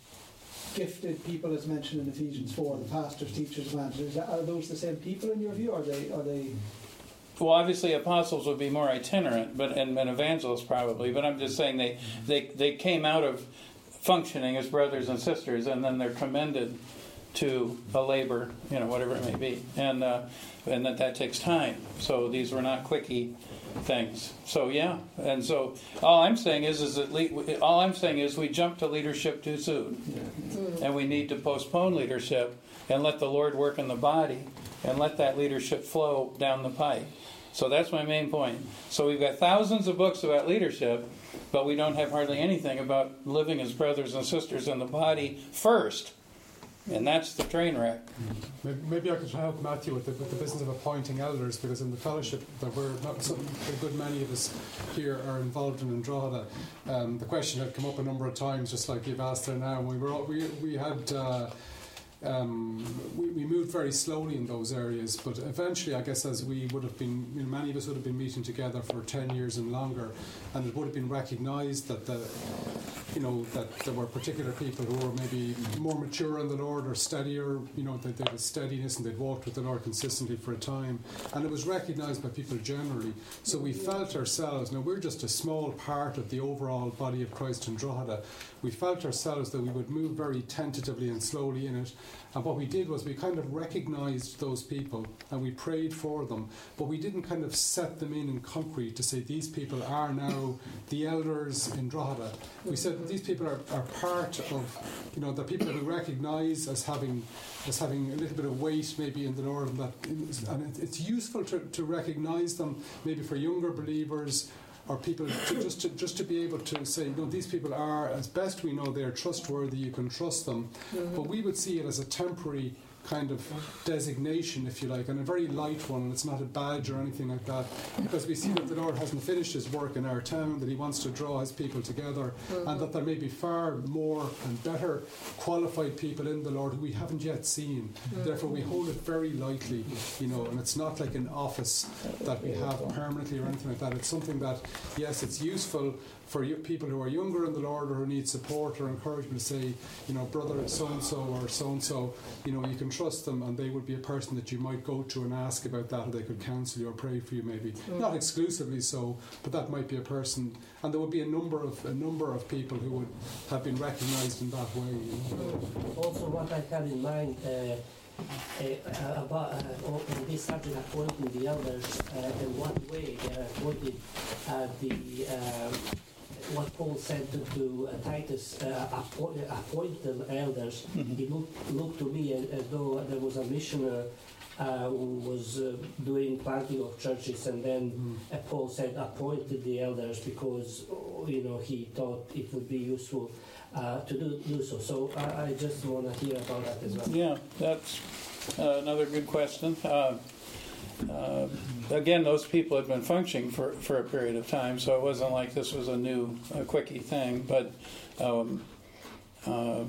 gifted people, as mentioned in Ephesians four, the pastors, teachers, evangelists. Are those the same people in your view? Are they? Are they? Well, obviously, apostles would be more itinerant, but and, and evangelists probably. But I'm just saying they, they they came out of functioning as brothers and sisters, and then they're commended to a labor, you know, whatever it may be, and uh, and that that takes time. So these were not quickie things. So yeah, and so all I'm saying is is that le- all I'm saying is we jump to leadership too soon, and we need to postpone leadership and let the Lord work in the body and let that leadership flow down the pipe. So that's my main point. So we've got thousands of books about leadership, but we don't have hardly anything about living as brothers and sisters in the body first. And that's the train wreck. Maybe, maybe I could help Matthew with the, with the business of appointing elders, because in the fellowship that we're not, some, a good many of us here are involved in Drogheda. Um, the question had come up a number of times, just like you've asked there now. We were all, we we had. Uh, Um, we, we moved very slowly in those areas, but eventually, I guess, as we would have been, you know, many of us would have been meeting together for ten years and longer, and it would have been recognised that the, you know, that there were particular people who were maybe more mature in the Lord or steadier, you know, that they had a steadiness and they'd walked with the Lord consistently for a time, and it was recognised by people generally. So we felt ourselves, now we're just a small part of the overall body of Christ in Drogheda, we felt ourselves that we would move very tentatively and slowly in it. And what we did was we kind of recognised those people and we prayed for them, but we didn't kind of set them in in concrete to say these people are now the elders in Drogheda. We said these people are, are part of, you know, the people that we recognise as having as having a little bit of weight maybe in the Lord, and that, and it's useful to, to recognise them maybe for younger believers, or people to just to just to be able to say, you know, these people are, as best we know, they're trustworthy, you can trust them. Mm-hmm. But we would see it as a temporary kind of designation, if you like, and a very light one, and it's not a badge or anything like that, because we see that the Lord hasn't finished his work in our town, that he wants to draw his people together, mm-hmm. and that there may be far more and better qualified people in the Lord who we haven't yet seen. Mm-hmm. Therefore we hold it very lightly, you know, and it's not like an office that we have permanently or anything like that. It's something that, yes, it's useful for you, people who are younger in the Lord or who need support or encouragement to say, you know, brother so-and-so or so-and-so, you know, you can trust them, and they would be a person that you might go to and ask about that, or they could counsel you or pray for you maybe. Mm. Not exclusively so, but that might be a person, and there would be a number of a number of people who would have been recognised in that way. You know? Also, what I had in mind uh, uh, about uh, in this subject appointing the elders, uh, in what way they are appointed, uh, the uh, what Paul said to, to uh, Titus, uh, appoint, appoint the elders. Mm-hmm. It looked, looked to me as, as though there was a missioner uh, who was uh, doing planting of churches, and then mm. uh, Paul said appointed the elders because oh, you know he thought it would be useful uh, to do, do so. So I, I just want to hear about that as well. Yeah, that's uh, another good question. Uh, Uh, again, those people had been functioning for, for a period of time, so it wasn't like this was a new, a quickie thing. But um, uh,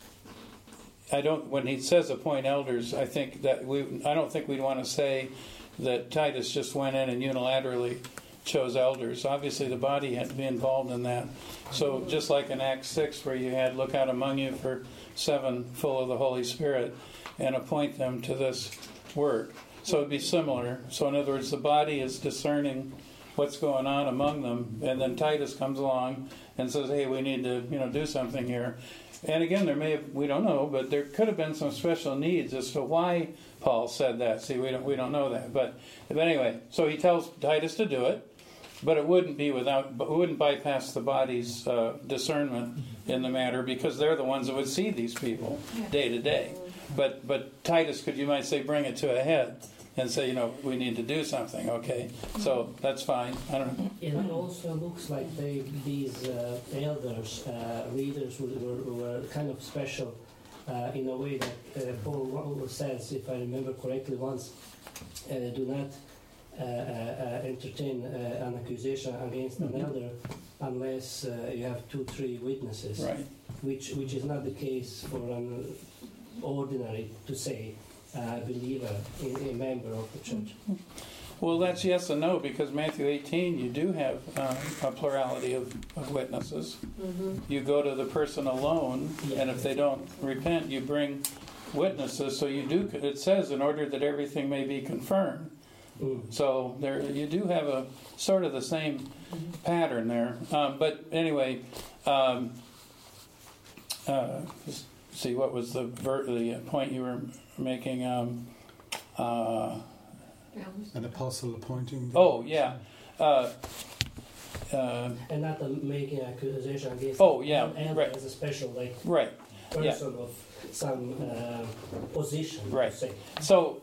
I don't. When he says appoint elders, I think that we. I don't think we'd want to say that Titus just went in and unilaterally chose elders. Obviously, the body had to be involved in that. So just like in Acts six, where you had look out among you for seven full of the Holy Spirit and appoint them to this work. So it'd be similar. So in other words, the body is discerning what's going on among them. And then Titus comes along and says, hey, we need to, you know, do something here. And again, there may have, we don't know, but there could have been some special needs as to why Paul said that. See, we don't we don't know that. But, but anyway, so he tells Titus to do it, but it wouldn't be without, it wouldn't bypass the body's uh, discernment in the matter, because they're the ones that would see these people day to day. But but Titus could, you might say, bring it to a head and say, you know, we need to do something. Okay, so that's fine. I don't know. It also looks like they, these uh, elders, uh, leaders, were, were, were kind of special uh, in a way that uh, Paul says, if I remember correctly, once, uh, do not uh, uh, entertain uh, an accusation against an elder unless uh, you have two, three witnesses, Right. which which is not the case for an ordinary, to say, uh, believer, a member of the church. Well, that's yes and no, because Matthew eighteen, you do have um, a plurality of, of witnesses. Mm-hmm. You go to the person alone, Yeah. and if they don't repent, you bring witnesses. So you do. It says, in order that everything may be confirmed. Mm. So there, you do have a sort of the same pattern there. Um, but anyway, um, uh, let's see, what was the ver- the point you were making? Um, uh, An apostle appointing. the- oh yeah. Uh, uh, And not uh, making accusation against Oh, yeah, one elder right. as a special, like, right. Yeah. person of some uh, position, Right. to say. So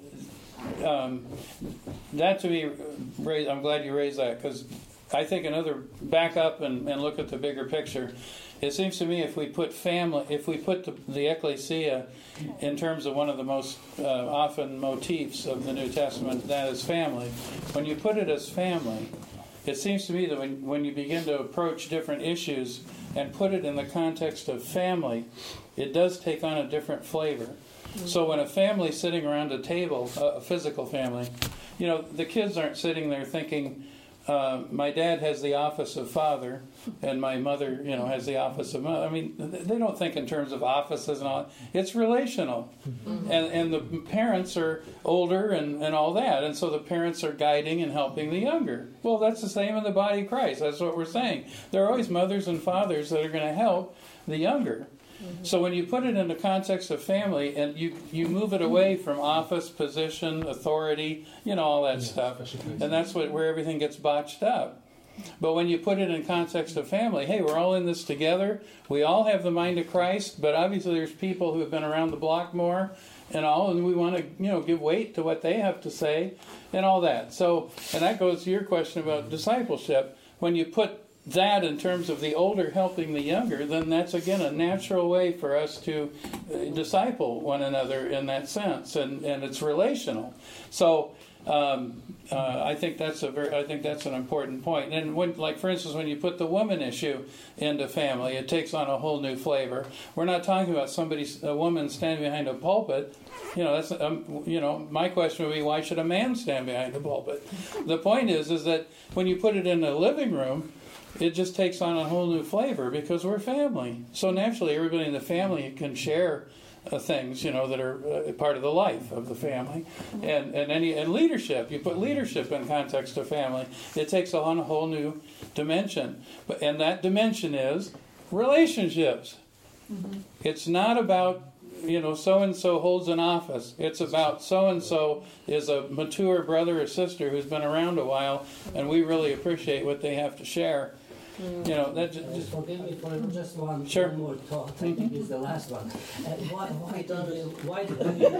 um, that to me, raise, I'm glad you raised that, because I think another back up and, and look at the bigger picture. It seems to me if we put family, if we put the, the ecclesia in terms of one of the most uh, often motifs of the New Testament, that is family. When you put it as family, it seems to me that when, when you begin to approach different issues and put it in the context of family, it does take on a different flavor. So when a family's sitting around a table, a physical family, you know, the kids aren't sitting there thinking, uh, my dad has the office of father and my mother, you know, has the office of mother. I mean, they don't think in terms of offices and all. It's relational. Mm-hmm. And and the parents are older and, and all that. And so the parents are guiding and helping the younger. Well, that's the same in the body of Christ. That's what we're saying. There are always mothers and fathers that are going to help the younger. Mm-hmm. So when you put it in the context of family and you, you move it away from office, position, authority, you know, all that yeah, stuff, and that's what where everything gets botched up. But when you put it in context of family, hey, we're all in this together. We all have the mind of Christ, but obviously there's people who have been around the block more and all, and we want to, you know, give weight to what they have to say and all that. So, and that goes to your question about discipleship. When you put that in terms of the older helping the younger, then that's again a natural way for us to uh, disciple one another in that sense, and, and it's relational. So um, uh, I think that's a very I think that's an important point. And when, like for instance, when you put the woman issue into family, it takes on a whole new flavor. We're not talking about somebody, a woman standing behind a pulpit. You know, that's um, you know, my question would be, why should a man stand behind a pulpit? The point is, is that when you put it in the living room, it just takes on a whole new flavor because we're family. So naturally, everybody in the family can share uh, things, you know, that are uh, part of the life of the family. And and any and leadership, you put leadership in context of family, it takes on a whole new dimension. But and that dimension is relationships. Mm-hmm. It's not about, you know, so-and-so holds an office. It's about so-and-so is a mature brother or sister who's been around a while, and we really appreciate what they have to share. You know, that just, Uh, forgive me for just one, Sure. one more thought. I think it's the last one. Uh, why, why did uh, why did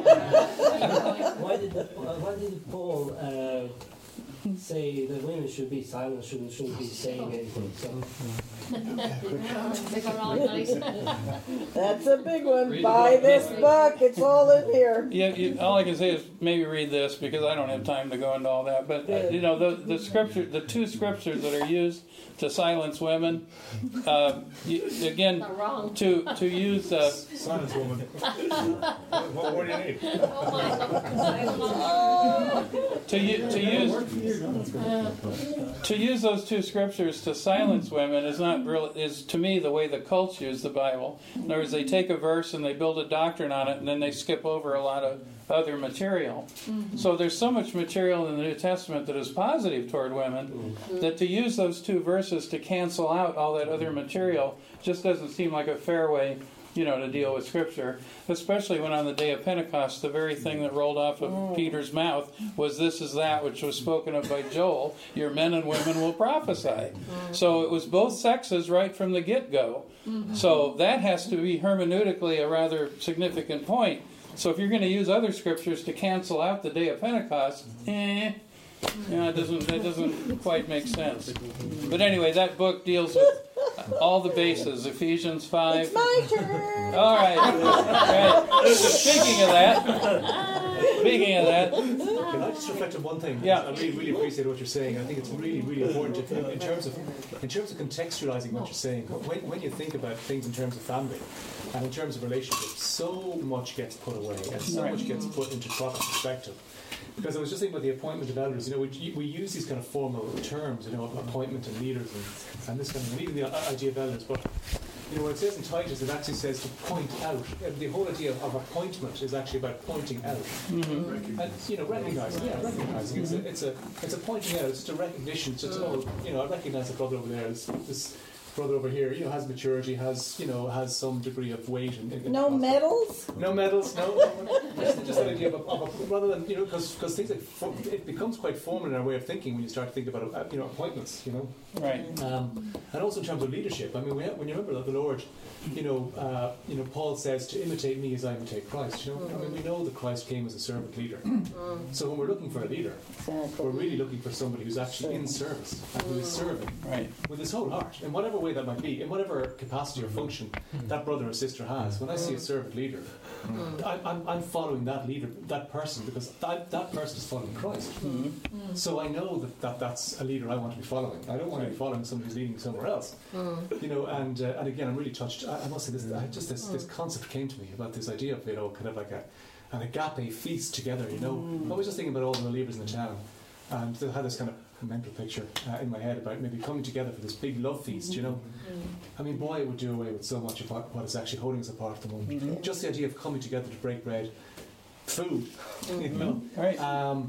uh, why did the, uh, why did Paul uh, say that women should be silent, shouldn't shouldn't be saying anything? So, That's a big one. Buy this book. It's all in here. yeah, you, all I can say is maybe read this because I don't have time to go into all that. But uh, you know, the the scripture, the two scriptures that are used to silence women, uh, you, again, to to use. Uh, Silence woman. What more do you need? to u- to use to use those two scriptures to silence women is not not real is to me the way the cults use the Bible. In other words, they take a verse and they build a doctrine on it, and then they skip over a lot of other material. Mm-hmm. So there's so much material in the New Testament that is positive toward women mm-hmm. that to use those two verses to cancel out all that other material just doesn't seem like a fair way, you know, to deal with Scripture, especially when on the day of Pentecost, the very thing that rolled off of mm. Peter's mouth was, "This is that which was spoken of by Joel, your men and women will prophesy." Mm. So it was both sexes right from the get-go. Mm-hmm. So that has to be hermeneutically a rather significant point. So if you're going to use other Scriptures to cancel out the day of Pentecost, eh, you know, it doesn't, it doesn't quite make sense. But anyway, that book deals with all the bases. Ephesians five. It's my turn. All right. All right. Speaking of that, speaking of that, can I just reflect on one thing? Yeah. I really, really appreciate what you're saying. I think it's really, really important to, in terms of in terms of contextualizing what you're saying. When, when you think about things in terms of family and in terms of relationships, so much gets put away and so right. much gets put into proper perspective. Because I was just thinking about the appointment of elders. You know, we, we use these kind of formal terms, you know, appointment and leaders and, and this kind of, and even the idea of elders. But you know, when it says in Titus, it actually says to point out. And the whole idea of, of appointment is actually about pointing out, mm-hmm. and you know, recognizing. Yeah, recognizing. Mm-hmm. It's a, it's a, it's a pointing out. It's just a recognition. It's just, oh, you know, I recognize the brother over there. This, this brother over here, you know, has maturity, has you know, has some degree of weight. In, in no medals. No medals. No. no. Just, just that idea of, a, of a, rather than you know, because because things like for, it becomes quite formal in our way of thinking when you start to think about uh, you know appointments. You know. Right. Um, and also in terms of leadership. I mean, we have, when you remember that the Lord, you know, uh, you know, Paul says to imitate me as I imitate Christ. You know, mm-hmm. I mean, we know that Christ came as a servant leader. Mm-hmm. So when we're looking for a leader, exactly. we're really looking for somebody who's actually in service and who is serving right. with his whole heart, in whatever way that might be, in whatever capacity or function that brother or sister has. When I see a servant leader, I, I'm, I'm following that leader, that person, because that, that person is following Christ. Mm-hmm. So I know that, that that's a leader I want to be following. I don't want to be following somebody who's leading somewhere else. Mm. You know, and uh, and again, I'm really touched. I, I must say this. I just this, this concept came to me about this idea of you know kind of like a an agape feast together. You know, mm. I was just thinking about all the believers in the town, and they had this kind of mental picture uh, in my head about maybe coming together for this big love feast. You know, mm. I mean, boy, it would do away with so much of what, what is actually holding us apart at the moment. Mm-hmm. Just the idea of coming together to break bread, food. Mm-hmm. You know, right. Um,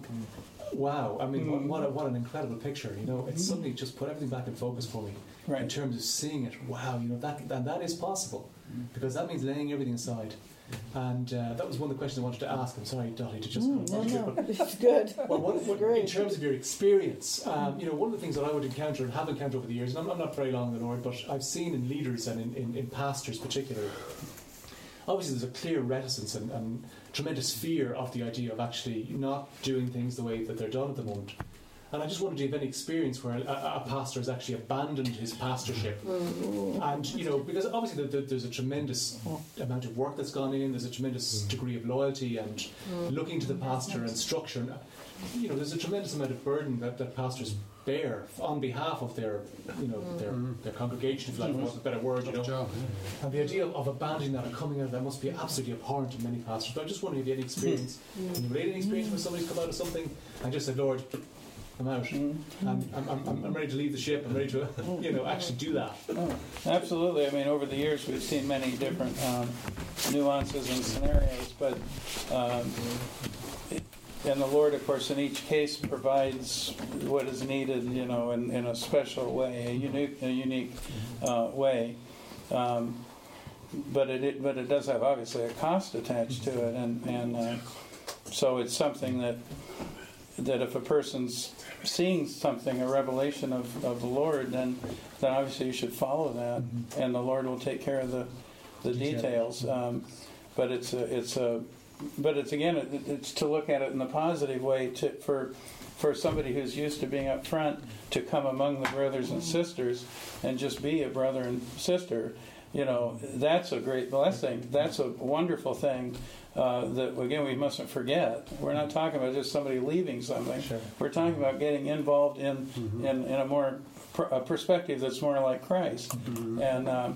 Wow, I mean, mm-hmm. what, a, what an incredible picture, you know, it's suddenly just put everything back in focus for me, right. in terms of seeing it, wow, you know, that and that is possible, because that means laying everything aside, and uh, that was one of the questions I wanted to ask. I'm sorry, Dottie, to just... Mm, no, no, but it's good. Well, what, what, in terms of your experience, um, you know, one of the things that I would encounter and have encountered over the years, and I'm, I'm not very long in the Lord, but I've seen in leaders and in, in, in pastors particularly, obviously there's a clear reticence and, and tremendous fear of the idea of actually not doing things the way that they're done at the moment. And I just wondered if you have any experience where a, a pastor has actually abandoned his pastorship. Mm-hmm. And, you know, because obviously the, the, there's a tremendous amount of work that's gone in, there's a tremendous degree of loyalty and mm-hmm. looking to the pastor and structure. And, you know, there's a tremendous amount of burden that, that pastors bear on behalf of their, you know, their, their congregation, if that was a better word, you know. And the idea of, of abandoning that and coming out of that must be absolutely abhorrent to many pastors. But I'm just wondering if you had any experience, can you relate any experience where somebody's come out of something and just said, Lord, I'm out. Mm-hmm. I'm, I'm, I'm, I'm ready to leave the ship. I'm ready to, you know, actually do that. Oh, absolutely. I mean, over the years, we've seen many different um, nuances and scenarios, but um, it, and the Lord, of course, in each case provides what is needed, you know, in, in a special way, a unique, a unique uh, way. Um, but it, it, but it does have obviously a cost attached to it, and and uh, so it's something that that if a person's seeing something, a revelation of, of the Lord, then then obviously you should follow that, mm-hmm. and the Lord will take care of the the details. Um, but it's a it's a but it's again it, it's to look at it in the positive way to for for somebody who's used to being up front to come among the brothers and sisters and just be a brother and sister. You know, that's a great blessing. That's a wonderful thing. Uh, that again we mustn't forget. We're not talking about just somebody leaving something. Sure. We're talking about getting involved in mm-hmm. in, in a more pr- a perspective that's more like Christ. Mm-hmm. And um,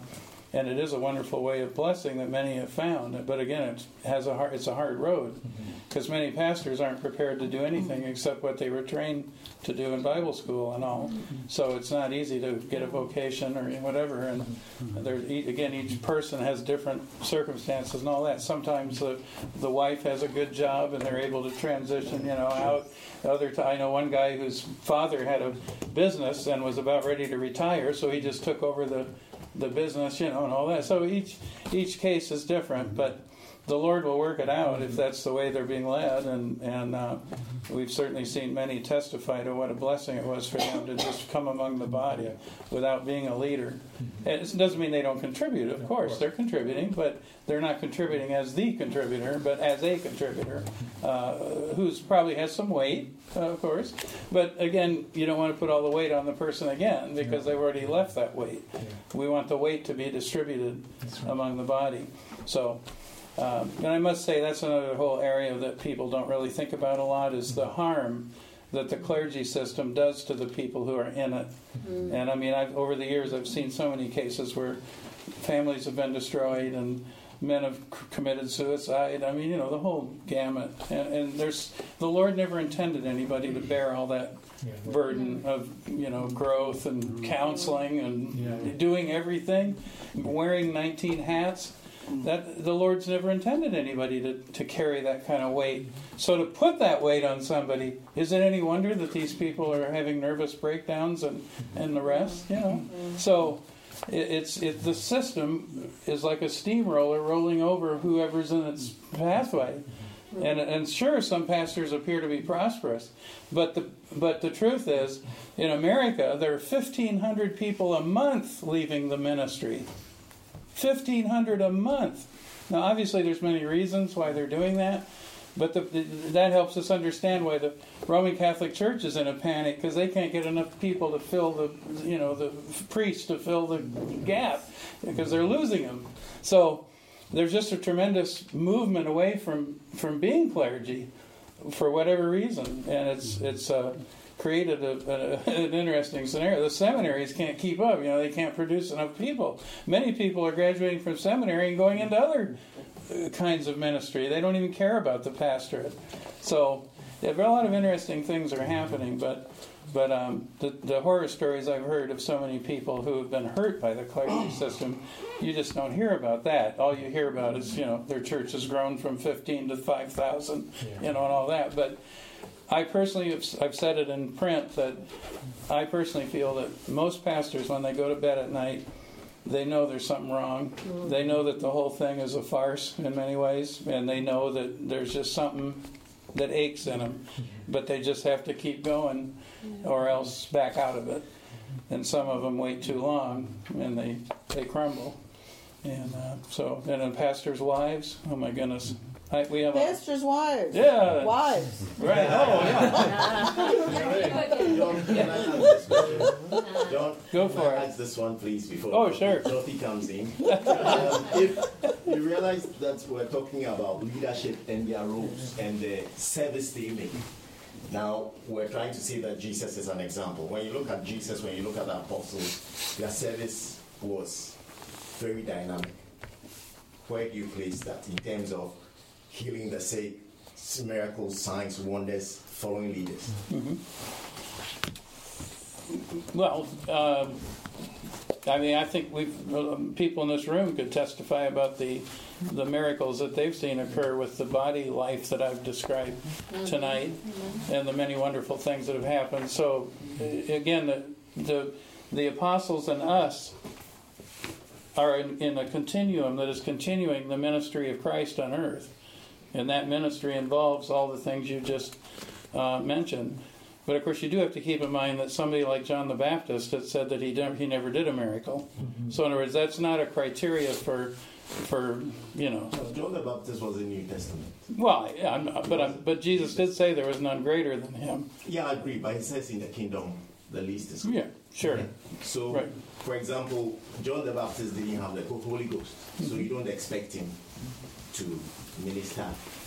and it is a wonderful way of blessing that many have found. But again, it has a hard, it's a hard road, because many pastors aren't prepared to do anything except what they were trained to do in Bible school and all. So it's not easy to get a vocation or whatever. And there, again, each person has different circumstances and all that. Sometimes the the wife has a good job and they're able to transition, you know, out. Other t- I know one guy whose father had a business and was about ready to retire, so he just took over the the business, you know, and all that. So each each case is different, but the Lord will work it out if that's the way they're being led, and and uh, we've certainly seen many testify to what a blessing it was for them to just come among the body without being a leader. It doesn't mean they don't contribute, of course, they're contributing, but they're not contributing as the contributor, but as a contributor, uh, who's probably has some weight, uh, of course, but again, you don't want to put all the weight on the person again, because they've already left that weight. We want the weight to be distributed among the body. So, Um, and I must say that's another whole area that people don't really think about a lot, is the harm that the clergy system does to the people who are in it. Mm. And I mean, I've, over the years, I've seen so many cases where families have been destroyed and men have c- committed suicide. I mean, you know, the whole gamut. And, and there's the Lord never intended anybody to bear all that burden of, you know, growth and counseling and yeah. doing everything, wearing nineteen hats. That the Lord's never intended anybody to, to carry that kind of weight. So to put that weight on somebody, is it any wonder that these people are having nervous breakdowns and, and the rest? You know, so it, it's it, the system is like a steamroller rolling over whoever's in its pathway. And and sure, some pastors appear to be prosperous, but the but the truth is, in America, there are fifteen hundred people a month leaving the ministry. fifteen hundred a month. Now, obviously, there's many reasons why they're doing that, but the, that helps us understand why the Roman Catholic Church is in a panic, because they can't get enough people to fill the, you know, the priests to fill the gap, because they're losing them. So there's just a tremendous movement away from from being clergy for whatever reason, and it's it's uh, created a, a, an interesting scenario. The seminaries can't keep up. You know, they can't produce enough people. Many people are graduating from seminary and going into other kinds of ministry. They don't even care about the pastorate. So, yeah, a lot of interesting things are happening, but but um, the, the horror stories I've heard of so many people who have been hurt by the clergy system, you just don't hear about that. All you hear about is, you know, their church has grown from fifteen to five thousand, yeah. you know, and all that. But I personally have I've said it in print that I personally feel that most pastors, when they go to bed at night, they know there's something wrong. They know that the whole thing is a farce in many ways, and they know that there's just something that aches in them, but they just have to keep going or else back out of it. And some of them wait too long and they, they crumble. And uh, so, and then pastors' wives, oh my goodness. I, we have Pastors' a, wives. Yeah. Wives. Right. Oh, yeah. John, can I ask this question? John, Go for can I it. ask this one, please, before Oh, sure. Dorothy comes in. um, if you realize that we're talking about leadership and their roles and the service they make. Now, we're trying to see that Jesus is an example. When you look at Jesus, when you look at the apostles, their service was very dynamic. Where do you place that in terms of healing the sick, miracles, signs, wonders, following leaders? Mm-hmm. Well, um, I mean, I think we've uh, people in this room could testify about the the miracles that they've seen occur with the body life that I've described tonight, mm-hmm. and the many wonderful things that have happened. So, uh, again, the, the the apostles and us are in, in a continuum that is continuing the ministry of Christ on earth, and that ministry involves all the things you just uh, mentioned. But of course, you do have to keep in mind that somebody like John the Baptist had said that he de- he never did a miracle. Mm-hmm. So, in other words, that's not a criteria for for you know. So John the Baptist was in the New Testament. Well, yeah, I'm not, but I'm, but Jesus did say there was none greater than him. Yeah, I agree. But he says in the kingdom, the least is. Yeah, sure. Okay. So, right. for example, John the Baptist didn't have the Holy Ghost, mm-hmm. so you don't expect him to minister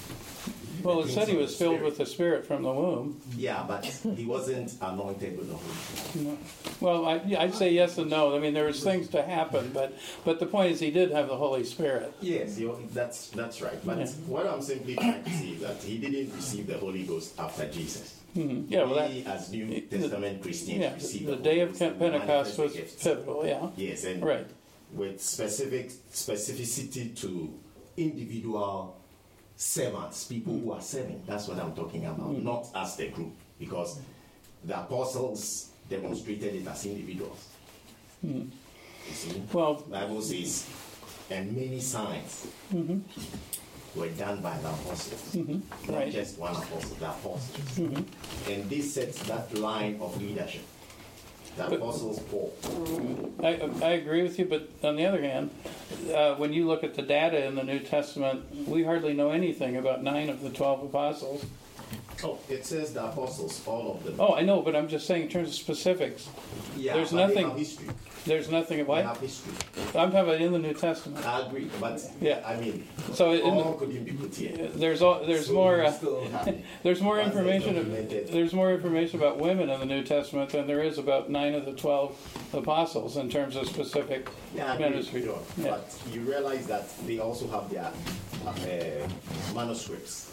Well, it said he was filled with the Spirit from the womb. Yeah, but he wasn't anointed with the Holy Spirit. No. Well, I, yeah, I'd say yes and no. I mean, there was things to happen, but but the point is, he did have the Holy Spirit. Yes, you, that's that's right. But Yeah. what I'm simply trying to say is that he didn't receive the Holy Ghost after Jesus. Mhm. Yeah, well, that, we as New the- Testament Christians yeah, receive the the day Holy of Ghost and Pentecost manifest the was gifts. pivotal. Yeah, Yes, and right. with specific specificity to individual servants, people who are serving. That's what I'm talking about, Mm. not as the group, because the apostles demonstrated it as individuals. Mm. You see, Well, the Bible says, and many signs mhm, were done by the apostles, mhm, not right. just one apostle, the apostles. Mhm. And this sets that line of leadership. The But- apostles Paul. I, I agree with you, but on the other hand, uh, when you look at the data in the New Testament, we hardly know anything about nine of the twelve apostles. Oh, it says the apostles, all of them. Oh, I know, but I'm just saying in terms of specifics. yeah, there's but they nothing- have history. There's nothing. They What? have history. I'm talking about in the New Testament. I agree, but Yeah. I mean, So in all the, couldn't be put here. there's all, there's So more. we Uh, still have- There's more Once they information. documented- There's more information about women in the New Testament than there is about nine of the twelve apostles in terms of specific Yeah, I agree, ministry. John. Yeah. But you realize that they also have their uh, manuscripts.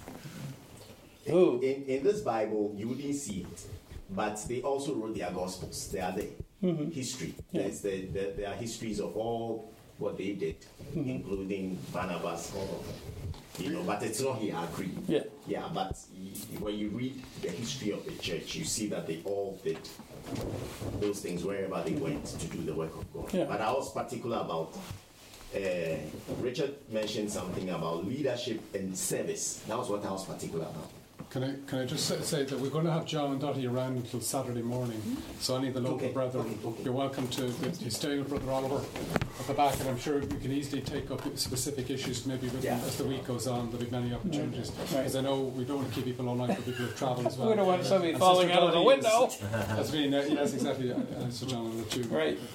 Who? In, in this Bible, you wouldn't see it, but they also wrote their Gospels. They are there. Mhm. History. Yeah. There's the, the, there are histories of all what they did, Mhm. including Barnabas, all of them. You know, but it's not here. I agree. Yeah. Yeah, but y- when you read the history of the church, you see that they all did those things wherever they went to do the work of God. Yeah. But I was particular about, uh, Richard mentioned something about leadership and service. That was what I was particular about. Can I, can I just say, say that we're going to have John and Dottie around until Saturday morning, so any of the local Okay, brethren, okay, okay. you're welcome to, you stay with Brother Oliver at the back, and I'm sure we can easily take up specific issues maybe with Yeah. as the week goes on. There'll be many opportunities, Right. because I know we don't want to keep people online for people who've travelled as well. We don't want somebody And falling Sister out of the Dottie window. is- has been, uh, yes, exactly, uh, uh, so John, I'll let you Right.